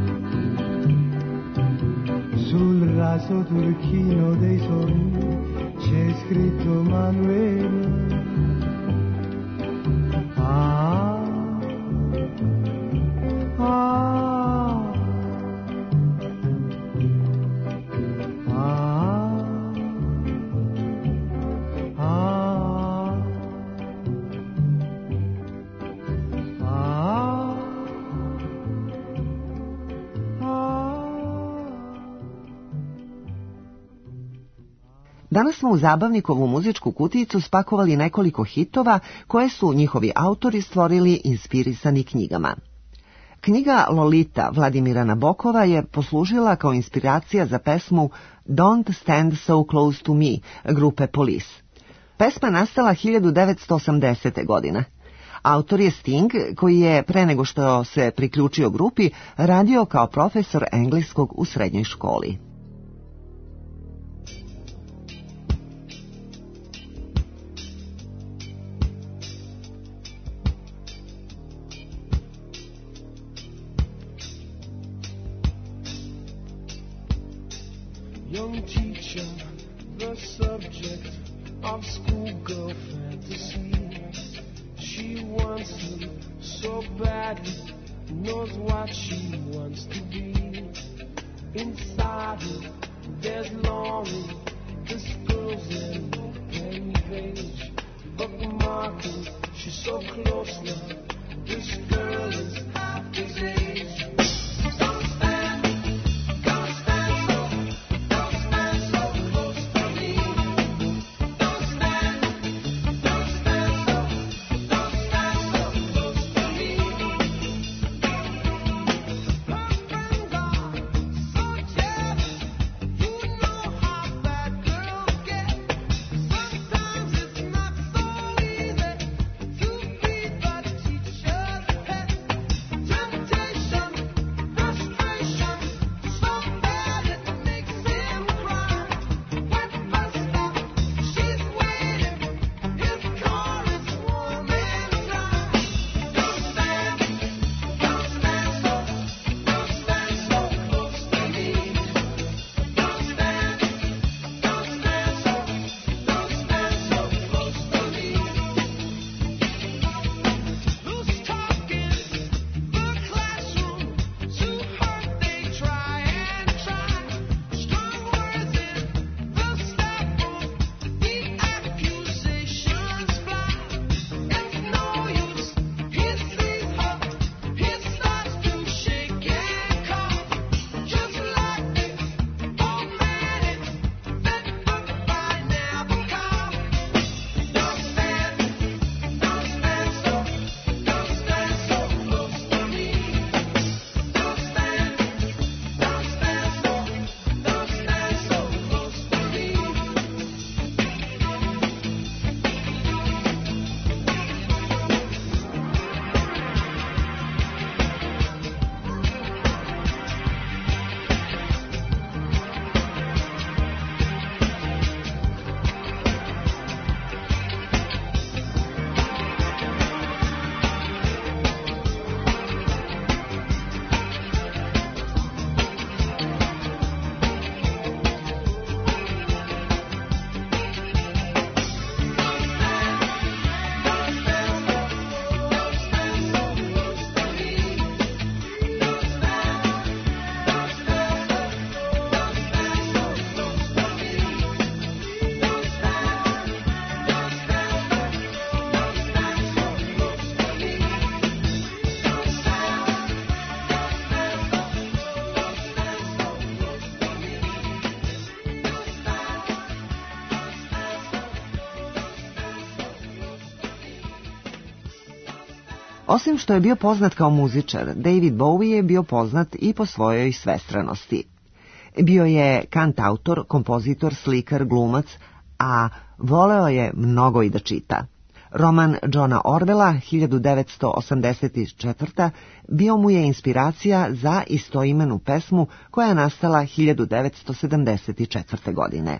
Sul raso turchino dei sogni c'è scritto Manuela. Ah, ah. Danas smo u Zabavnikovu muzičku kutijicu spakovali nekoliko hitova koje su njihovi autori stvorili inspirisani knjigama. Knjiga Lolita Vladimira Nabokova je poslužila kao inspiracija za pesmu Don't Stand So Close to Me grupe Police. Pesma nastala hiljadu devetsto osamdesete. godine. Autor je Sting, koji je pre nego što se priključio grupi radio kao profesor engleskog u srednjoj školi. Young teacher, the subject of schoolgirl fantasy. She wants him so badly, knows what she wants to be. Inside her, there's longing, this girl's an open page. Bookmarking, she's so close now, this girl is half his age. Osim što je bio poznat kao muzičar, David Bowie je bio poznat i po svojoj svestranosti. Bio je kantautor, kompozitor, slikar, glumac, a voleo je mnogo i da čita. Roman Johna Orwella hiljadu devetsto osamdeset četvrte. bio mu je inspiracija za istoimenu pesmu koja je nastala hiljadu devetsto sedamdeset četvrte. godine.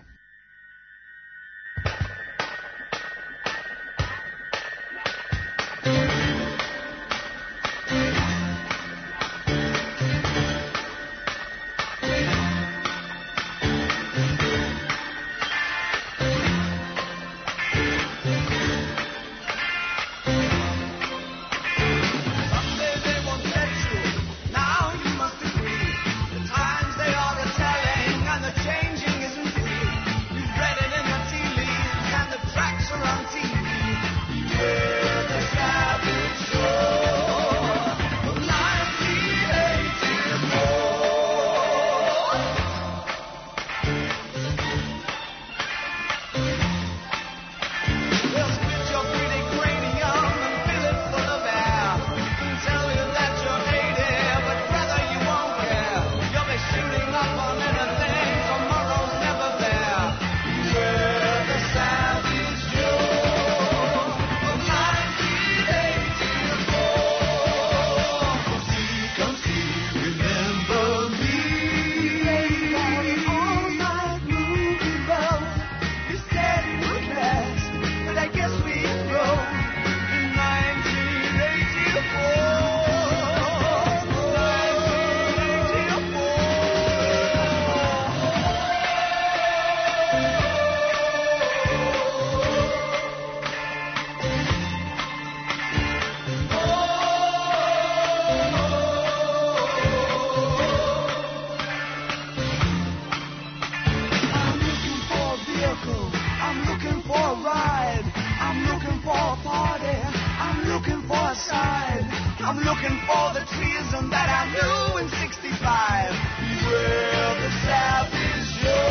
I'm looking for the treason that I knew in sixty-five. Where the South is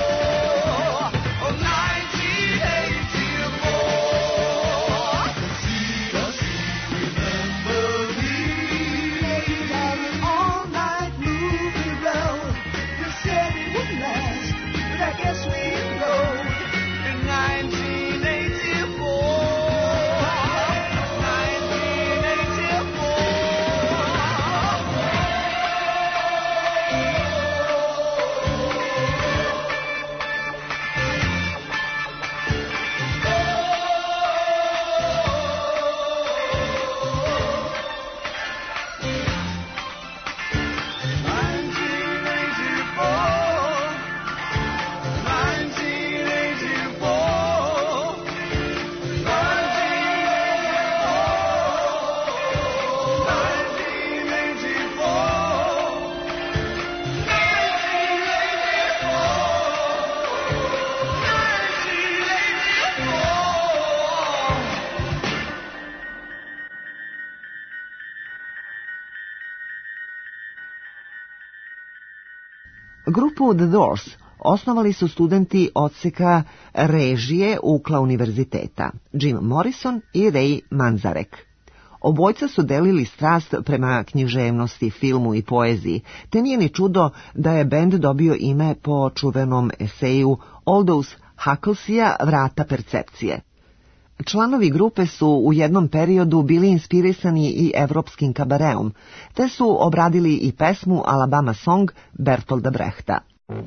sure of nineteen eighty-four. See us, remember me. Got an all-night movie road. You said it would last, but I guess we rode in nineteen eighty-four. Grupu The Doors osnovali su studenti odseka režije Ukla univerziteta, Jim Morrison i Ray Manzarek. Obojca su delili strast prema književnosti, filmu i poeziji, te nije ni čudo da je bend dobio ime po čuvenom eseju Aldous Huxleya Vrata percepcije. Članovi grupe su u jednom periodu bili inspirisani i evropskim kabareom, te su obradili i pesmu Alabama Song Bertolda Brechta.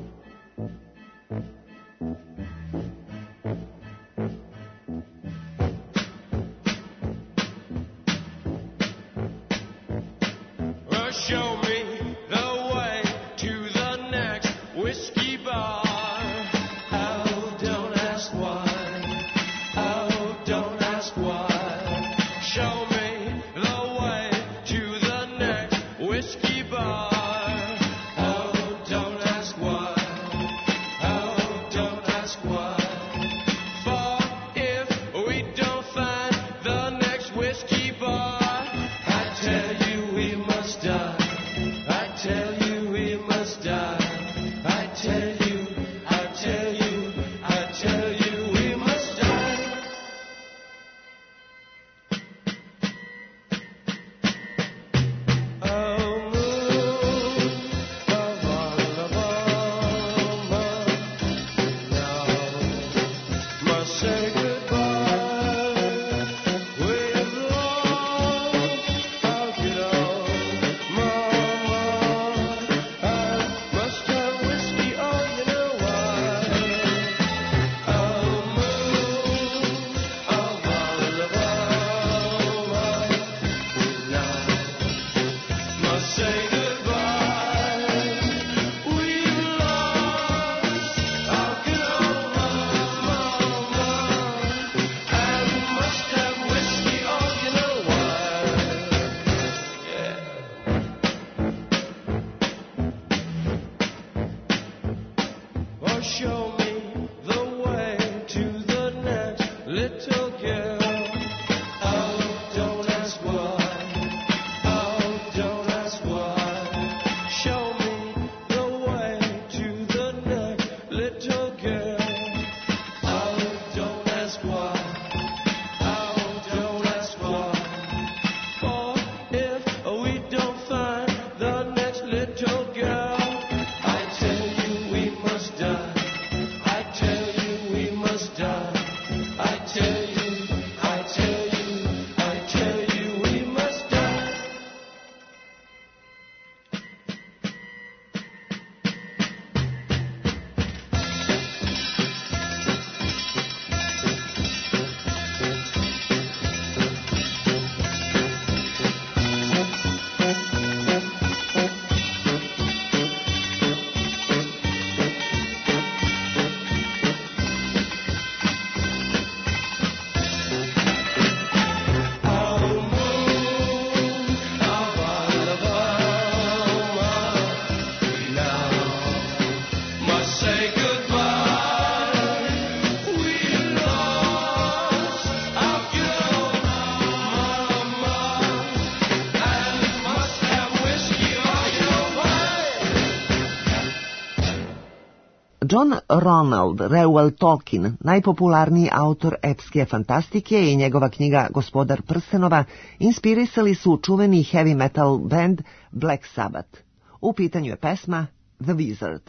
Show me the way to the next whiskey bar. Oh, don't ask why. Oh, don't ask why. Show me the way to the next whiskey bar. Oh, don't ask why. Oh, don't ask why. For if we don't find the next whiskey bar, I tell you we must die. I tell you we must die. I tell you, I tell you, I tell you we must die. John Ronald Reuel Tolkien, najpopularniji autor epske fantastike, i njegova knjiga Gospodar prstenova inspirisali su čuveni heavy metal band Black Sabbath. U pitanju je pesma The Wizard.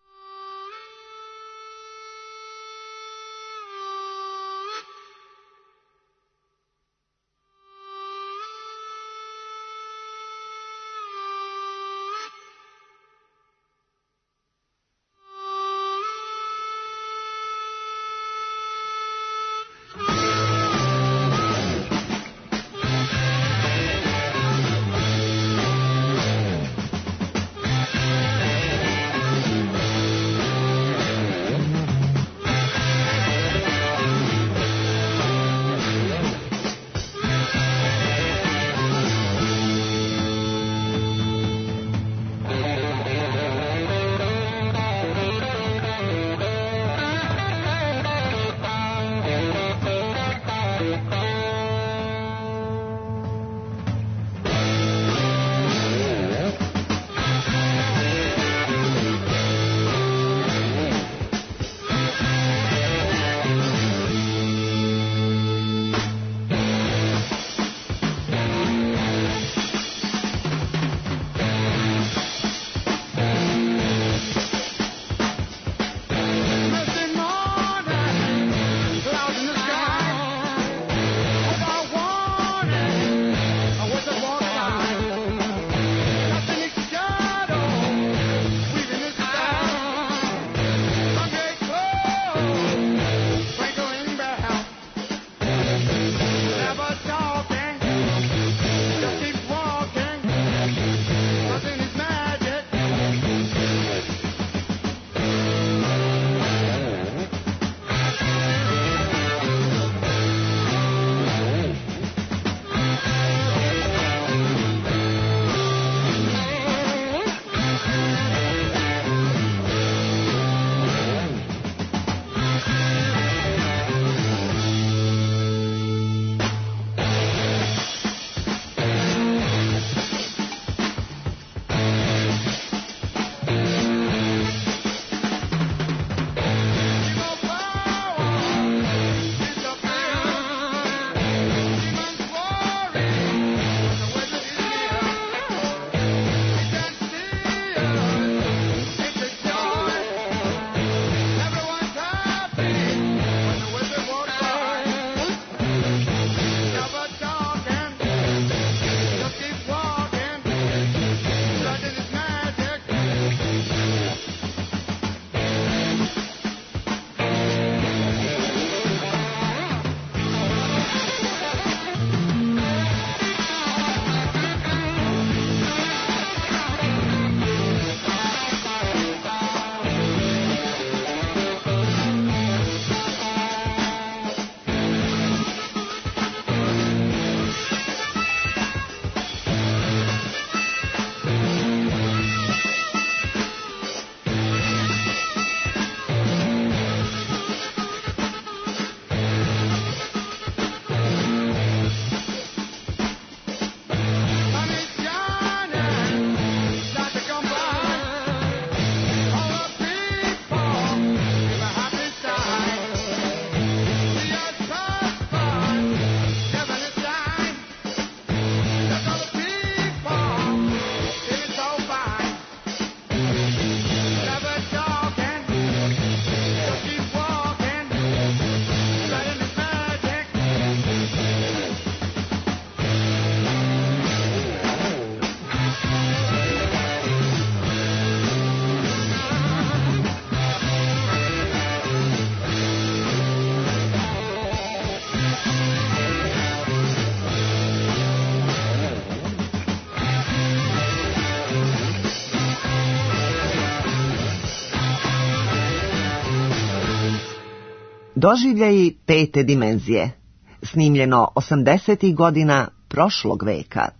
Doživljaji pete dimenzije. Snimljeno osamdesetih godina prošlog veka.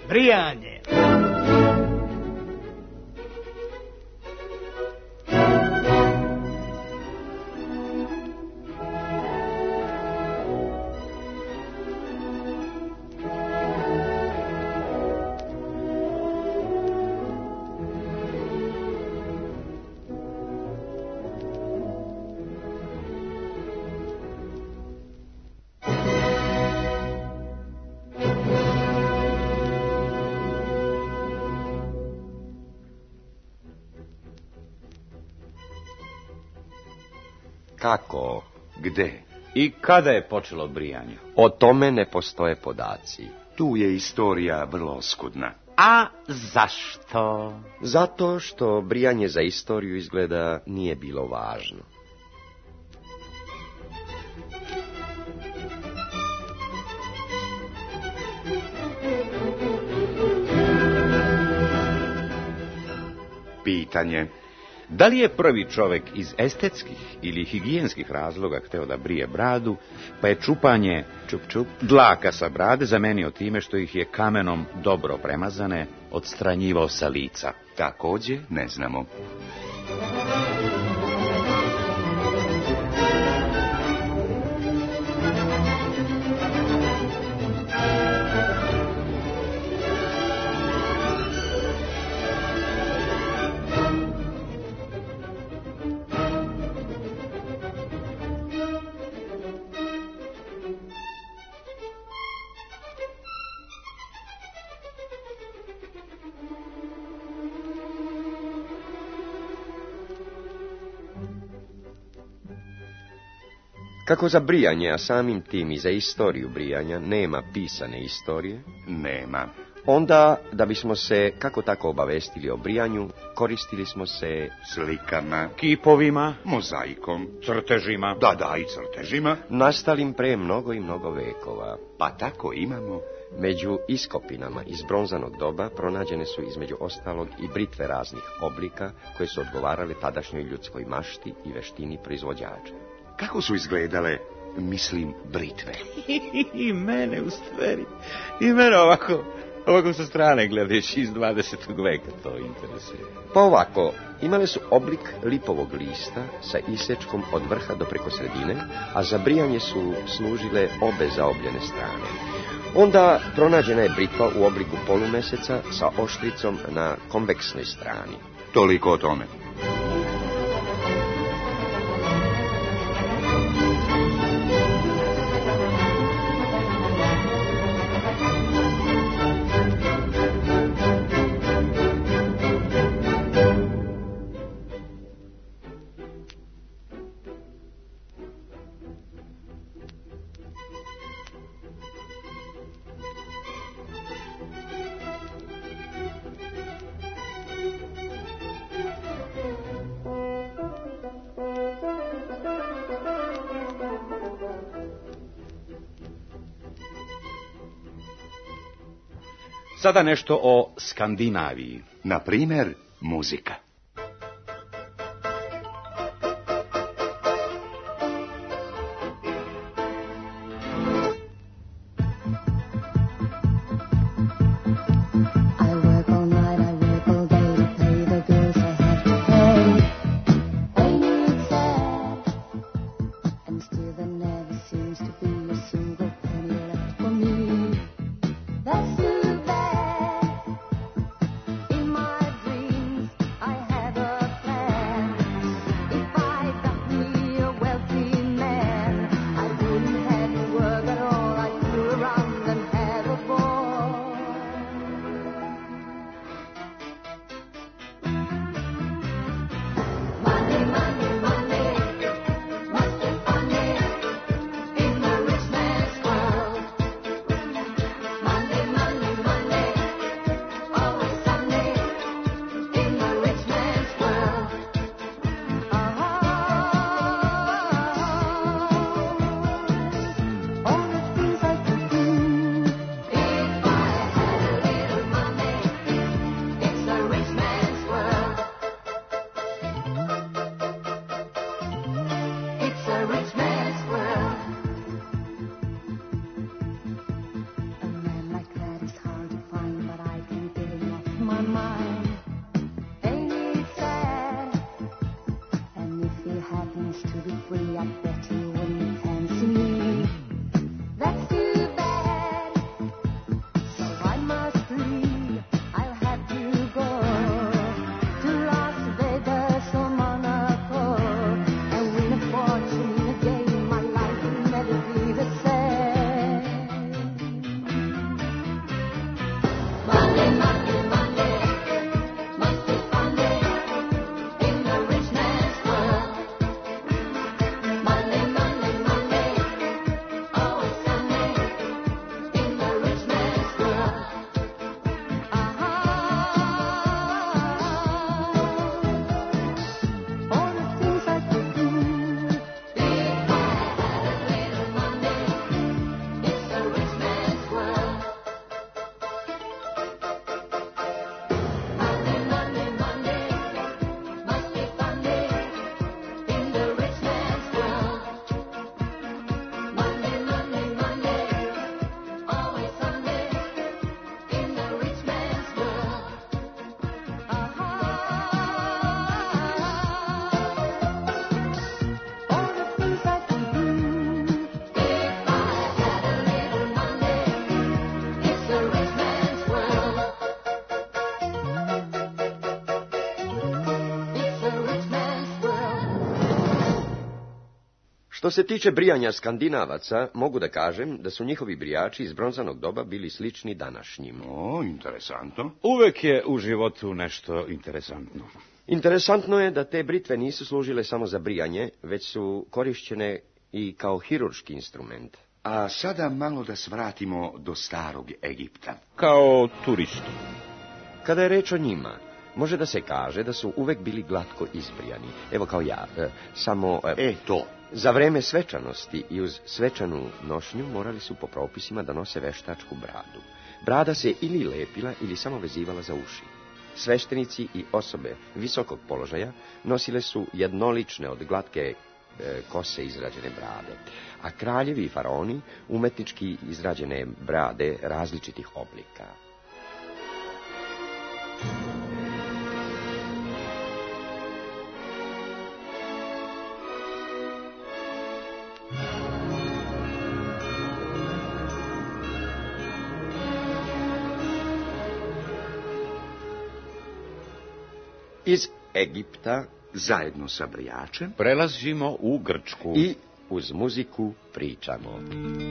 Brijanje. Kako? Gde? I kada je počelo brijanje? O tome ne postoje podaci. Tu je istorija vrlo oskudna. A zašto? Zato što brijanje za istoriju izgleda nije bilo važno. Pitanje. Da li je prvi čovek iz estetskih ili higijenskih razloga hteo da brije bradu, pa je čupanje čup, čup, dlaka sa brade zamenio time što ih je kamenom dobro premazane odstranjivao sa lica? Takođe ne znamo. Kako za brijanje, a samim tim i za istoriju brijanja, nema pisane istorije, nema. Onda, da bismo se kako tako obavestili o brijanju, koristili smo se slikama, kipovima, mozaikom, crtežima. Da, da, i crtežima. Nastalim pre mnogo i mnogo vekova. Pa tako imamo. Među iskopinama iz bronzanog doba pronađene su između ostalog i britve raznih oblika koje su odgovarale tadašnjoj ljudskoj mašti i veštini proizvođača. Kako su izgledale, mislim, britve? I mene u stvari, i mene ovako, ovako sa strane gledajući iz dvadesetog veka to interesuje. Pa ovako, imale su oblik lipovog lista sa isečkom od vrha do preko sredine, a za brijanje su služile obe zaobljene strane. Onda pronađena je britva u obliku polumeseca sa oštricom na konveksnoj strani. Toliko o tome. Sada nešto o Skandinaviji. Na primer, muzika. I close to be free, I bet he wouldn't fancy me. That's too bad, so I must leave. I'll have to go to Las Vegas or Monaco and win a fortune in a game. My life will never be the same. Monday, Monday, Monday, must be Monday in the rich man's world. Monday, Monday, Monday, always Sunday in the rich man's world. Uh-huh. All the things I could do if I had a little Monday. It's the rich man's world. Monday, Monday, Monday, must be Monday in the rich man's world. Monday, Monday, Monday, always Sunday in the rich man's world. Uh-huh. All the things I could do if I had a little Monday. It's the rich man's world. It's the rich man's world. Što se tiče brijanja Skandinavaca, mogu da kažem da su njihovi brijači iz bronzanog doba bili slični današnjim. O, interesantno. Uvek je u životu nešto interesantno. Interesantno je da te britve nisu služile samo za brijanje, već su korišćene i kao hirurški instrument. A sada malo da svratimo do starog Egipta. Kao turistu. Kada je reč o njima, može da se kaže da su uvek bili glatko izbrijani. Evo kao ja, e, samo... E, E, to. Za vreme svečanosti i uz svečanu nošnju morali su po propisima da nose veštačku bradu. Brada se ili lepila ili samo vezivala za uši. Sveštenici i osobe visokog položaja nosile su jednolične od glatke e, kose izrađene brade, a kraljevi i faraoni umetnički izrađene brade različitih oblika. Iz Egipta Zajedno sa brijačem Prelazimo u Grčku. i uz muziku pričamo.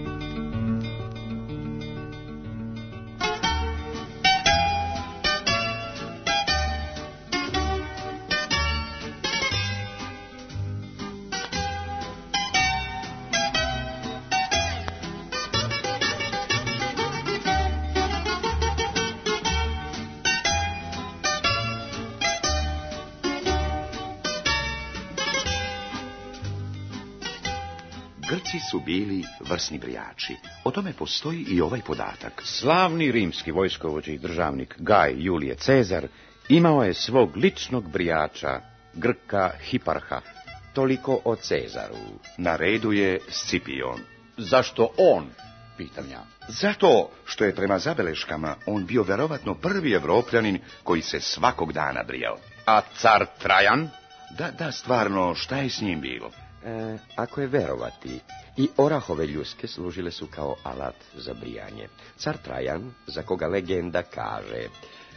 Grci su bili vrsni brijači. O tome postoji i ovaj podatak. Slavni rimski vojskovođa i državnik Gaj Julije Cezar imao je svog ličnog brijača, Grka Hiparha. Toliko o Cezaru. Na redu je Scipion. Zašto on, pitam ja? Zato što je prema zabeleškama on bio verovatno prvi Evropljanin koji se svakog dana brijao. A car Trajan? Da, da, stvarno, šta je s njim bilo? E, ako je verovati, i orahove ljuske služile su kao alat za brijanje. Car Trajan, za koga legenda kaže...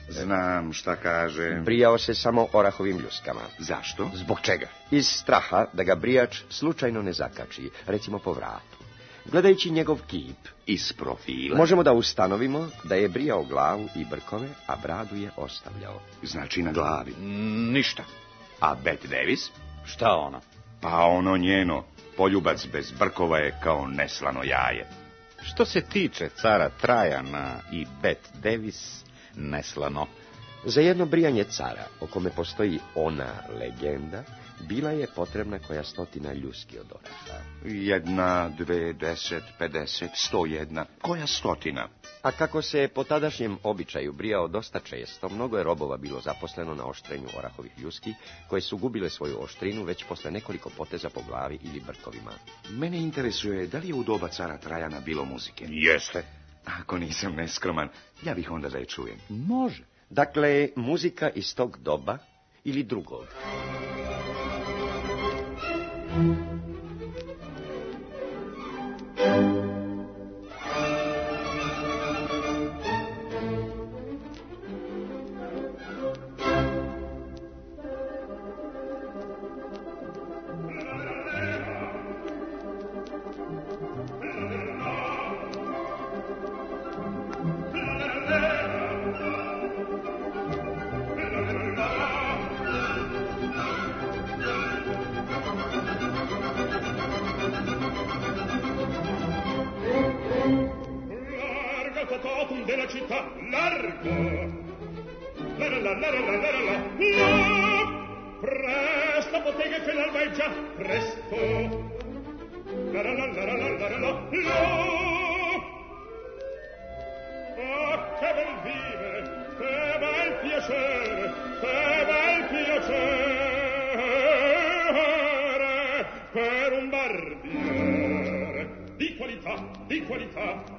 Znam šta kaže. Brijao se samo orahovim ljuskama. Zašto? Zbog čega? Iz straha da ga brijač slučajno ne zakači, recimo po vratu. Gledajući njegov kip iz profila, možemo da ustanovimo da je brijao glavu i brkove, a bradu je ostavljao. Znači na glavi. Mm, ništa. A Bette Davis? Šta ona? Pa ono njeno, poljubac bez brkova je kao neslano jaje. Što se tiče cara Trajana i Bette Davis, neslano. Za jedno brijanje cara, o kome postoji ona legenda, bila je potrebna koja stotina ljuski od oraha. Jedna, dve, deset, pedeset, sto jedna. Koja stotina? A kako se po tadašnjem običaju brijao dosta često, mnogo je robova bilo zaposleno na oštrenju orahovih ljuski, koje su gubile svoju oštrinu već posle nekoliko poteza po glavi ili brkovima. Mene interesuje da li je u doba cara Trajana bilo muzike. Jeste. Ako nisam neskroman, ja bih onda da je čujem. Može. Dakle, muzika iz tog doba ili drugog. totum della città, largo. La la la la la la la la la. Presto, bottega che l'alba è già presto. La la la la la la la la la. Ah, che bel vivere, che bel piacere, che bel piacere per un barbiere di qualità, di qualità.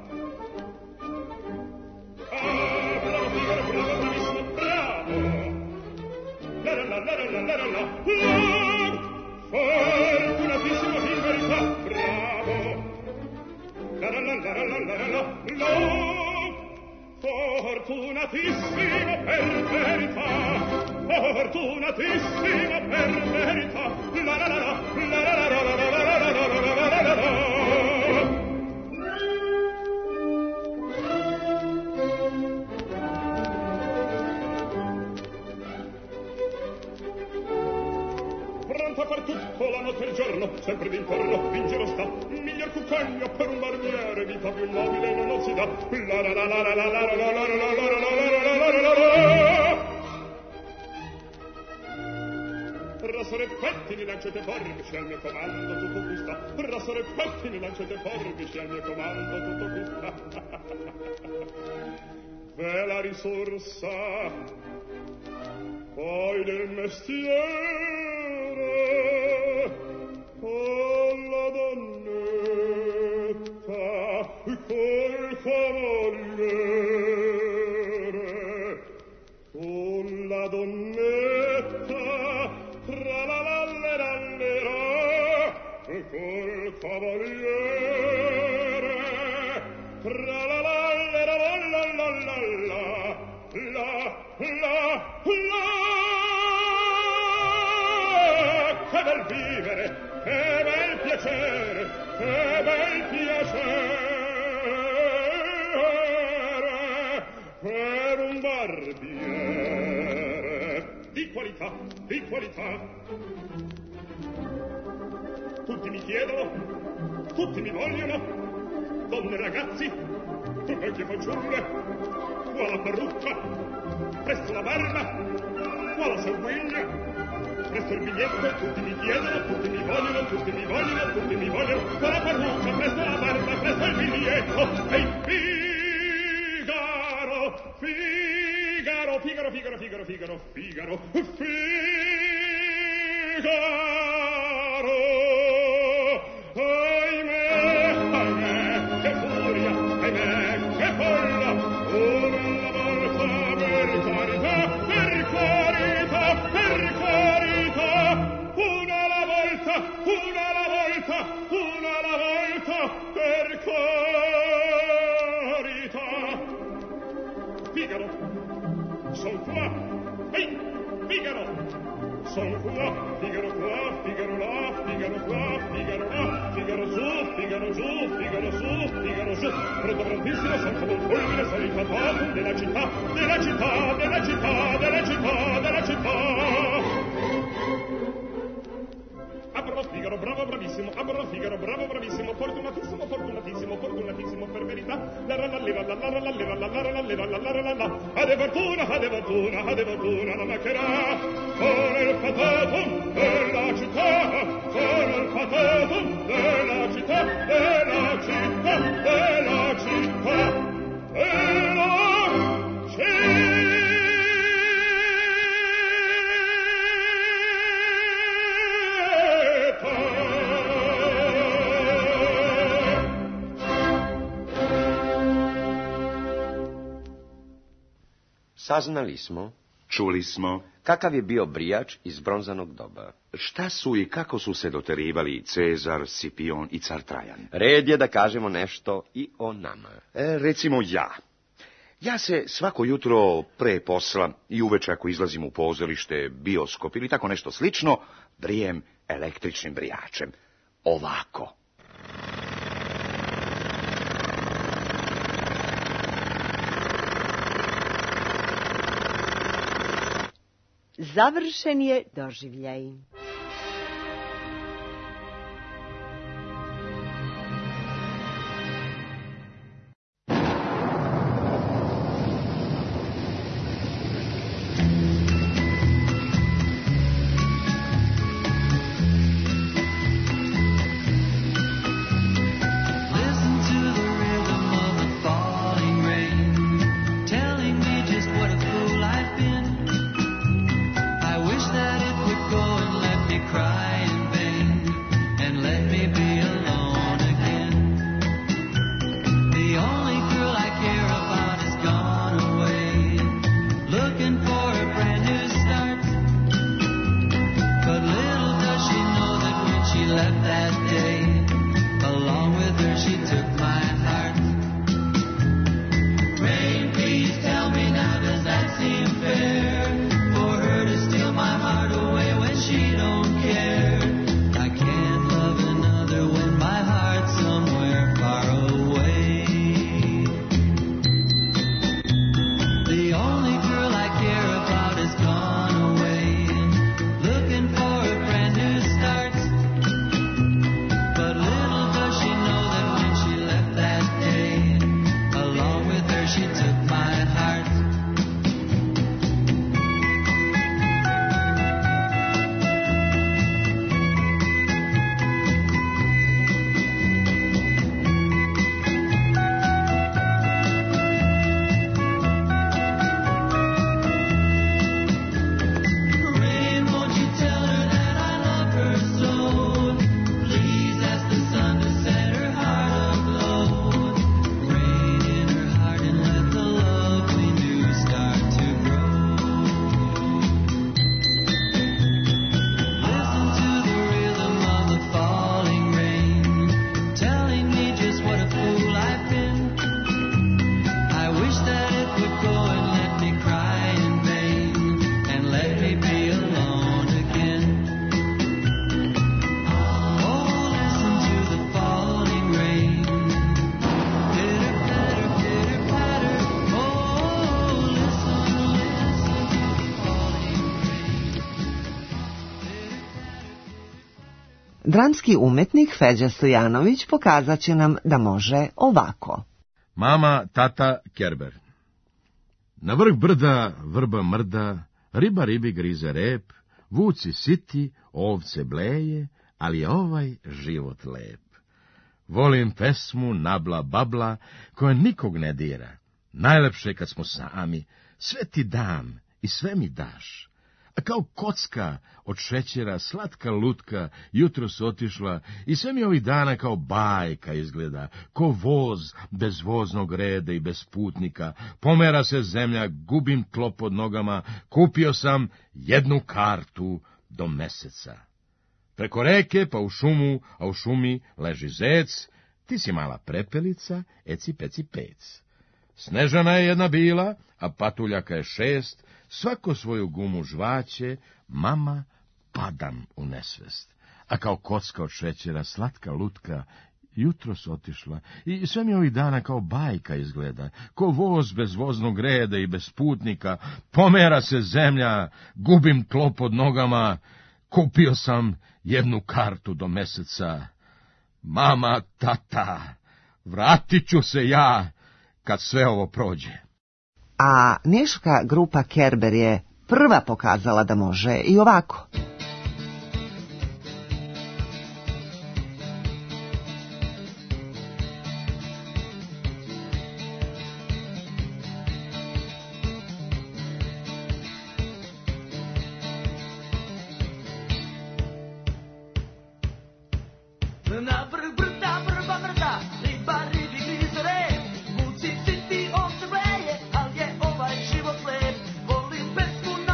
Ah, bravo Figaro, bravo, bravissimo, bravo. La la la la la la la la la. Fortunatissimo in verità, bravo. La la la la la la la la la. Fortunatissimo per verità, fortunatissimo per verità. La la la la la la la la la la la la la la. Pronto a far tutto la notte e il giorno, sempre d'intorno, in giro sta, miglior cuccagno per un barbiere, vita più nobile non si dà. La la la la la la la la la la la la la la la. Rassore pettini, lanciate forbici al mio comando, tutto qui sta. Rassore pettini, lanciate forbici al mio comando, tutto qui sta. V'è la risorsa poi del mestiere, con la donnetta, col cavaliere, con la donnetta, tra la lallerallera, col cavaliere, tra la lallera, la la la la la la la. Che bel vivere, che bel piacere, che bel piacere per un barbiere di qualità, di qualità. Tutti mi chiedono, tutti mi vogliono, donne e ragazzi, vecchie fanciulle, qua la parrucca, presto la barba, qua la sanguigna, presto il biglietto, tutti mi chiedono, tutti mi vogliono, tutti mi vogliono, tutti mi vogliono, qua la parrucca, presto la barba, presto il biglietto, e Figaro, Figaro, Figaro, Figaro, Figaro, Figaro, Figaro, Figaro, ahimè, ahimè, che furia, ahimè, che folla, una volta per carità, per carità, per carità, una alla volta, una alla volta, una alla volta, per carità. Figaro, son qua, ehi, Figaro, son qua, Figaro qua, Figaro là, Figaro qua, Figaro là, Figaro su, Figaro giù, Figaro su, Figaro su, pronto prontissimo, son come un fulmine, sono il fatum della città, della città, della città, della città, della città. Apro Figaro, bravo, bravissimo, apro Figaro, bravo, bravissimo, fortunatissimo, fortunatissimo, fortunatissimo per verità. La la la la la la la la la la la la la la la la. Ade fortuna, ade fortuna, ade fortuna, non mancherà. Con il fatatum della città, con il fatatum della città, della città, della città, della città. Saznali smo Čuli smo. Kakav je bio brijač iz bronzanog doba? Šta su i kako su se doterivali Cezar, Scipion i car Trajan? Red je da kažemo nešto i o nama. E, recimo ja. Ja se svako jutro pre posla i uveče ako izlazim u pozorište, bioskop ili tako nešto slično, brijem električnim brijačem. Ovako. Završen je doživljaj. Dramski umetnik Feđa Stojanović pokazat će nam da može ovako. Mama, tata, Kerber. Na vrh brda vrba mrda, riba ribi grize rep, vuci siti, ovce bleje, ali je ovaj život lep. Volim pesmu Nabla Babla, koja nikog ne dira. Najlepše kad smo sami, sve ti dam i sve mi daš. A kao kocka od šećera, slatka lutka, jutros otišla i sve mi ovih dana kao bajka izgleda, ko voz bez voznog reda i bez putnika, pomera se zemlja, gubim tlo pod nogama, kupio sam jednu kartu do meseca. Preko reke pa u šumu, a u šumi leži zec, ti si mala prepelica, eci peci pec. Snežana je jedna bila, a patuljaka je šest, svako svoju gumu žvaće, mama, padam u nesvest. A kao kocka od šećera, slatka lutka, jutros otišla i sve mi ovih dana kao bajka izgleda, ko voz bez voznog reda i bez putnika, pomera se zemlja, gubim tlo pod nogama, kupio sam jednu kartu do meseca. Mama, tata, vratit ću se ja kad sve ovo prođe. A neška grupa Kerber je prva pokazala da može i ovako. Na vrh brda vrba mrda, riba ribi grize rep, vuci siti ovce bleje, al je ovaj život lep. Volim pesmu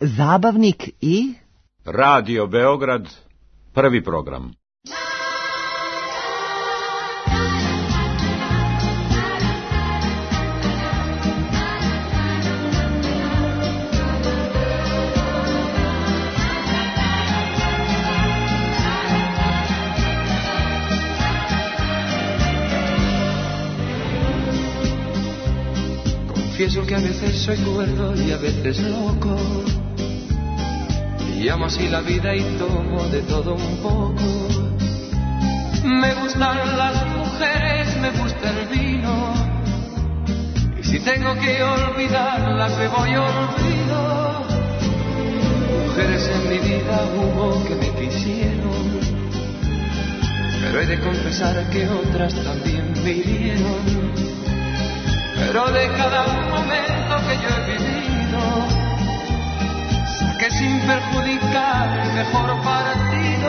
Zabavnik i Radio Beograd, prvi program. Confieso que a veces soy cuerdo y a veces loco, y amo así la vida y tomo de todo un poco. Me gustan las mujeres, me gusta el vino, y si tengo que olvidarlas me voy olvido. Mujeres en mi vida hubo que me quisieron, pero he de confesar que otras también me hirieron. Pero de cada momento que yo he vivido, saqué sin perjudicar el mejor partido.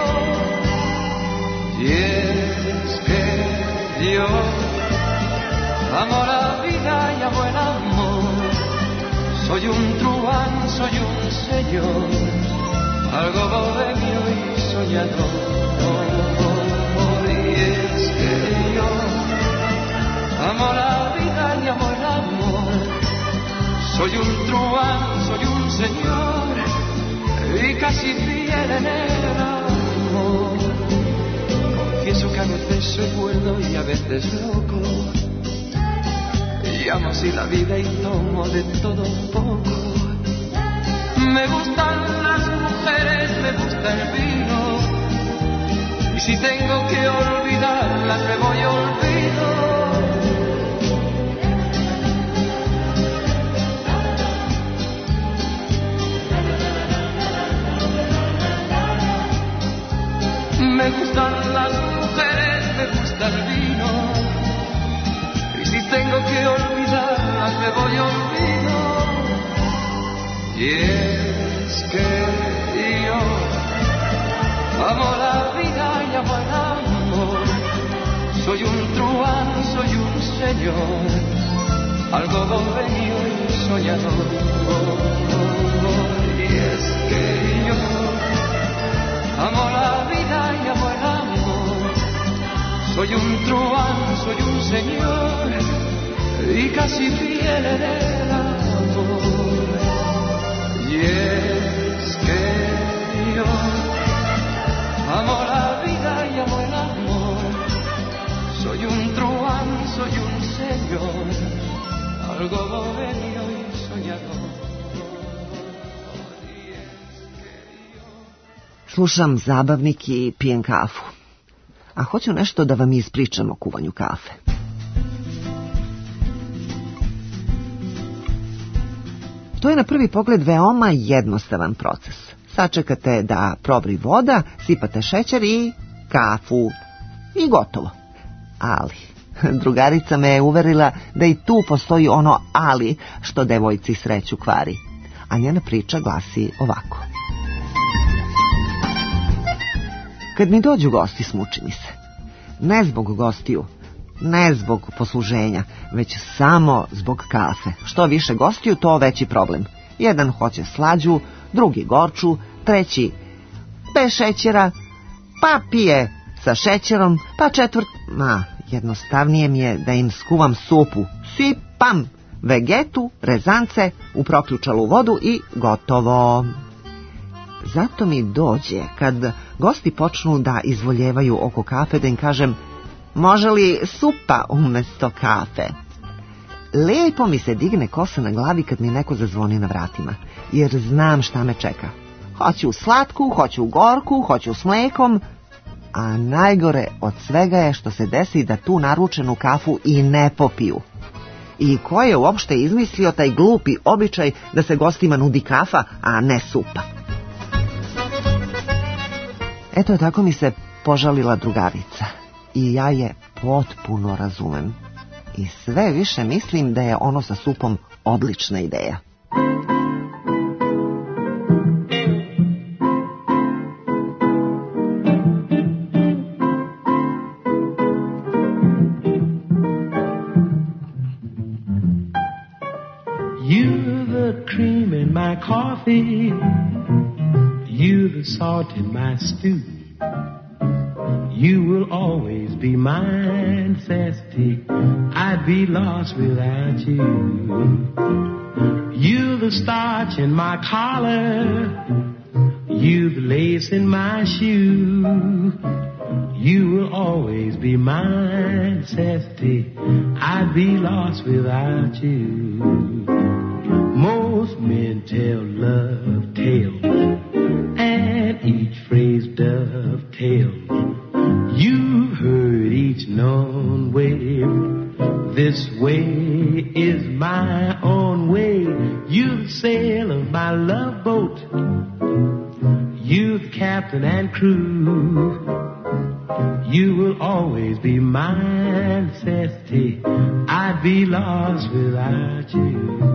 Y es que yo amo la vida y amo el amor. Soy un truán, soy un señor, algo bohemio y soñador. Y es que yo amo la vida y amo el amor. Soy un truán, soy un señor y casi fiel en el amor. Confieso que a veces soy cuerdo y a veces loco, y amo así la vida y tomo de todo un poco. Me gustan las mujeres, me gusta el vino, y si tengo que olvidarlas me voy olvido. Me gustan las mujeres, me gusta el vino, y si tengo que olvidarlas me voy olvido. Y es que yo amo la vida y amo el amor. Soy un truán, soy un señor, algo bohemio y soñador. Y es que yo amo la vida y amo el amor. Soy un truán, soy un señor y casi fiel en el amor. Y es que yo amo la vida y amo el amor. Soy un truán, soy un señor, algo bohemio y soñador. Slušam Zabavnik i pijem kafu. A hoću nešto da vam ispričam o kuvanju kafe. To je na prvi pogled veoma jednostavan proces. Sačekate da probri voda, sipate šećer i kafu. I gotovo. Ali, drugarica me je uverila da i tu postoji ono ali što devojci sreću kvari. A njena priča glasi ovako. Kad mi dođu gosti, smuči mi se. Ne zbog gostiju, ne zbog posluženja, već samo zbog kafe. Što više gostiju, to veći problem. Jedan hoće slađu, drugi gorču, treći bez šećera, pa pije sa šećerom, pa četvrt... Ma, jednostavnije mi je da im skuvam supu. Sipam vegetu, rezance, u proključalu vodu i gotovo. Zato mi dođe kad gosti počnu da izvoljevaju oko kafe da im kažem: može li supa umjesto kafe? Lijepo mi se digne kosa na glavi kad mi neko zazvoni na vratima, jer znam šta me čeka. Hoću slatku, hoću gorku, hoću s mlekom, a najgore od svega je što se desi da tu naručenu kafu i ne popiju. I ko je uopšte izmislio taj glupi običaj da se gostima nudi kafa, a ne supa? Eto, tako mi se požalila drugarica i ja je potpuno razumem. I sve više mislim da je ono sa supom odlična ideja. You're the cream in my my coffee. You the salt in my stew. You will always be my necessity. I'd be lost without you. You the starch in my collar. You the lace in my shoe. You will always be my necessity. I'd be lost without you. Most men tell love tales, and each phrase dovetails. You've heard each known way. This way is my own way. You the sail of my love boat. You the captain and crew. You will always be my necessity. I'd be lost without you.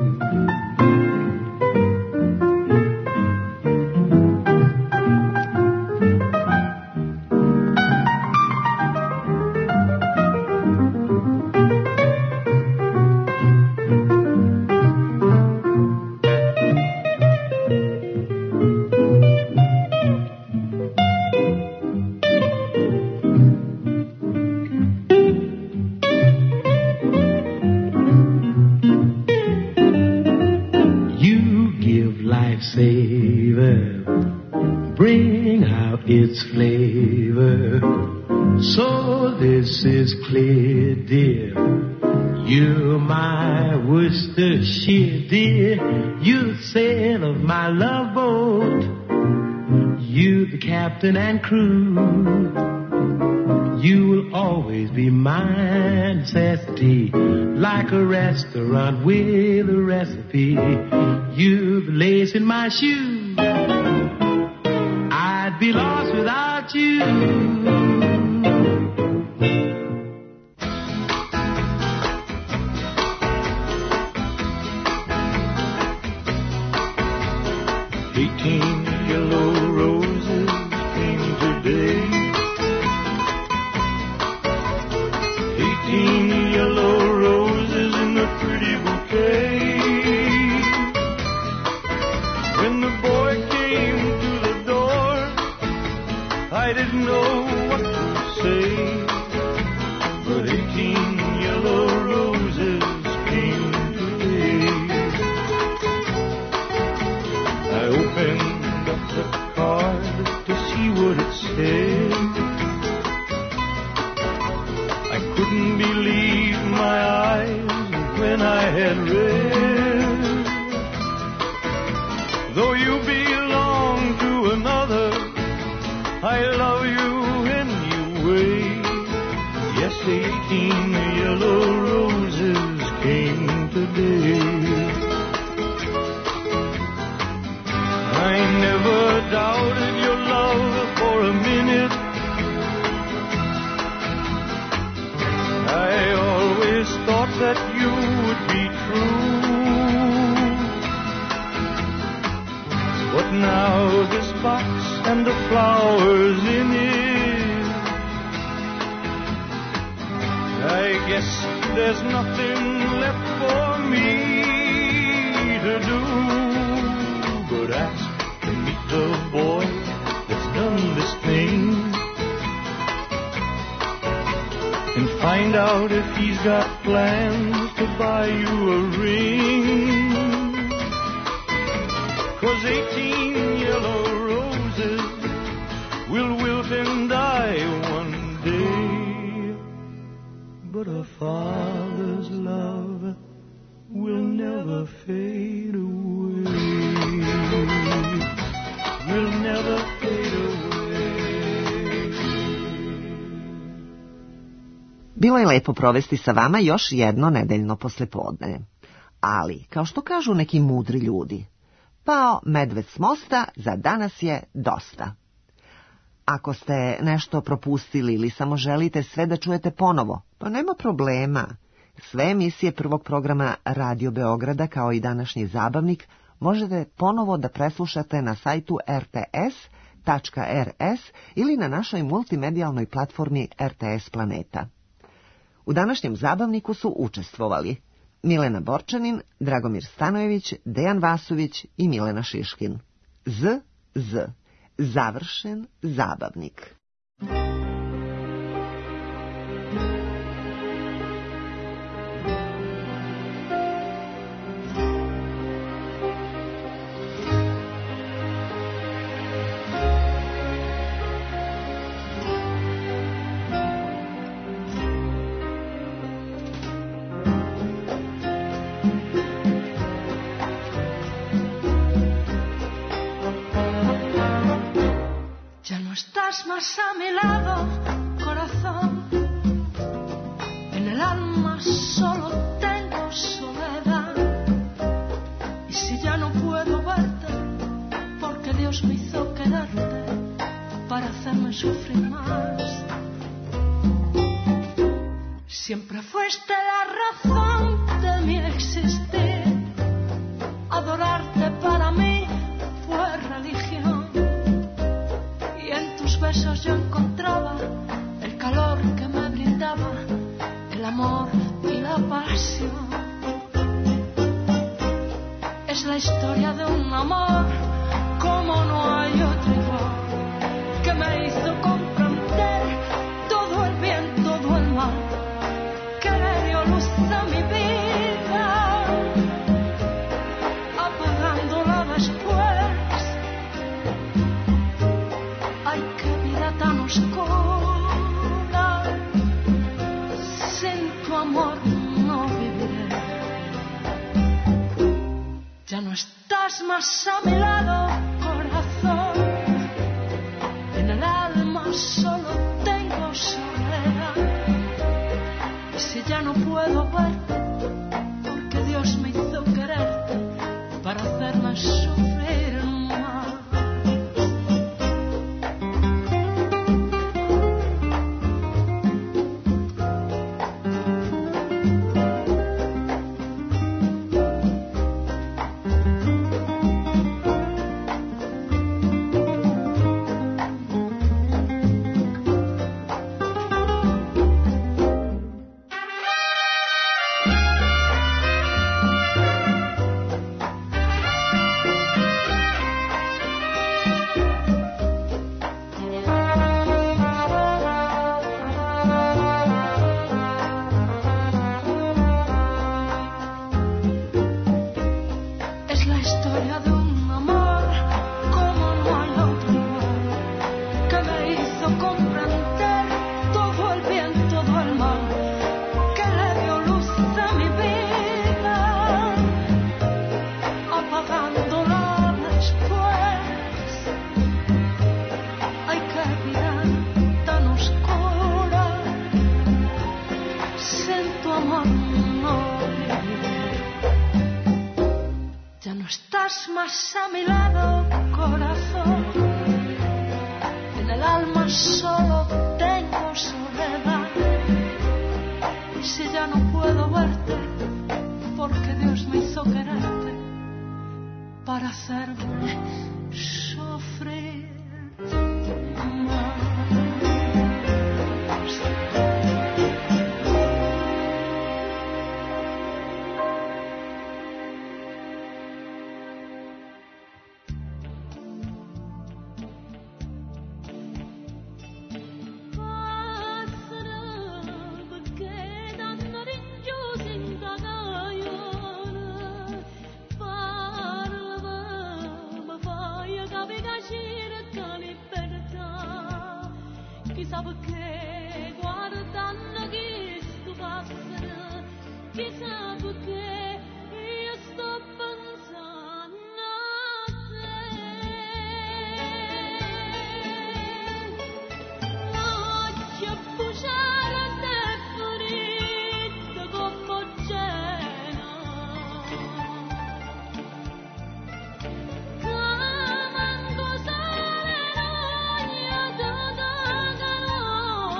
And crew, you will always be my necessity, like a restaurant with a recipe. You the lace in my shoe. I'd be lost without you. Eighteen yellow roses today. Eighteen yellow roses in a pretty bouquet. When the boy came to the door, I didn't know what to say, but eighteen yellow roses came today. I opened up the card to see what it said. I couldn't believe my eyes when I had read. Though you belong to another, I love you anyway. Yes, eighteen yellow roses came today. I never doubted your love for a minute. I always thought that you would be true. But now this box and the flowers in it, I guess there's nothing left for me to do but ask to meet the boy that's done this thing, and find out if he's got plans to buy you a ring. 'Cause eighteen yellow roses will wilt and die one day, but a father's love will never fade away. Will never fade away. Bilo je lepo provesti sa vama još jedno nedeljno poslepodne. Ali, kao što kažu neki mudri ljudi, pao medved s mosta, za danas je dosta. Ako ste nešto propustili ili samo želite sve da čujete ponovo, pa nema problema. Sve emisije prvog programa Radio Beograda, kao i današnji zabavnik, možete ponovo da preslušate na sajtu r t s tačka r s ili na našoj multimedijalnoj platformi R T S Planeta. U današnjem zabavniku su učestvovali Milena Borčanin, Dragomir Stanojević, Dejan Vasović i Milena Šiškin. Z, Z. Završen zabavnik. Más a mi lado, corazón, en el alma solo tengo soledad. Y si ya no puedo verte, porque Dios me hizo quererte para hacerme sufrir más. Siempre fuiste la razón de mi existir, adorarte para mí fue religión. Besos yo encontraba el calor que me brindaba el amor y la pasión. Es la historia de un amor como no hay otro igual, que me hizo comprender todo el bien, todo el mal, que le dio luz a mi vida, apagándola después. Ay, qué vida tan oscura, sin tu amor no viviré. Ya no estás más a mi lado, corazón, en el alma solo tengo soledad. Y si ya no puedo verte, porque Dios me hizo quererte para hacerme sufrir más. Más a mi lado, corazón, en el alma solo tengo soledad. Y si ya no puedo verte, porque Dios me hizo quererte para hacerme sufrir más. Chissà perché guardando chi sto passano, chissà perché io sto pensando a te. Occhio buciare te finito come cena, che manco sale l'ogna da da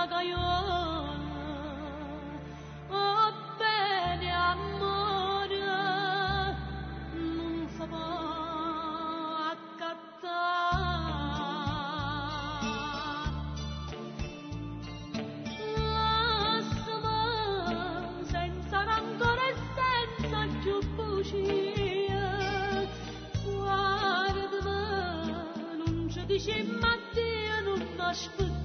gaiola. Oh, bene amore, non si può dice Mattia non aspettare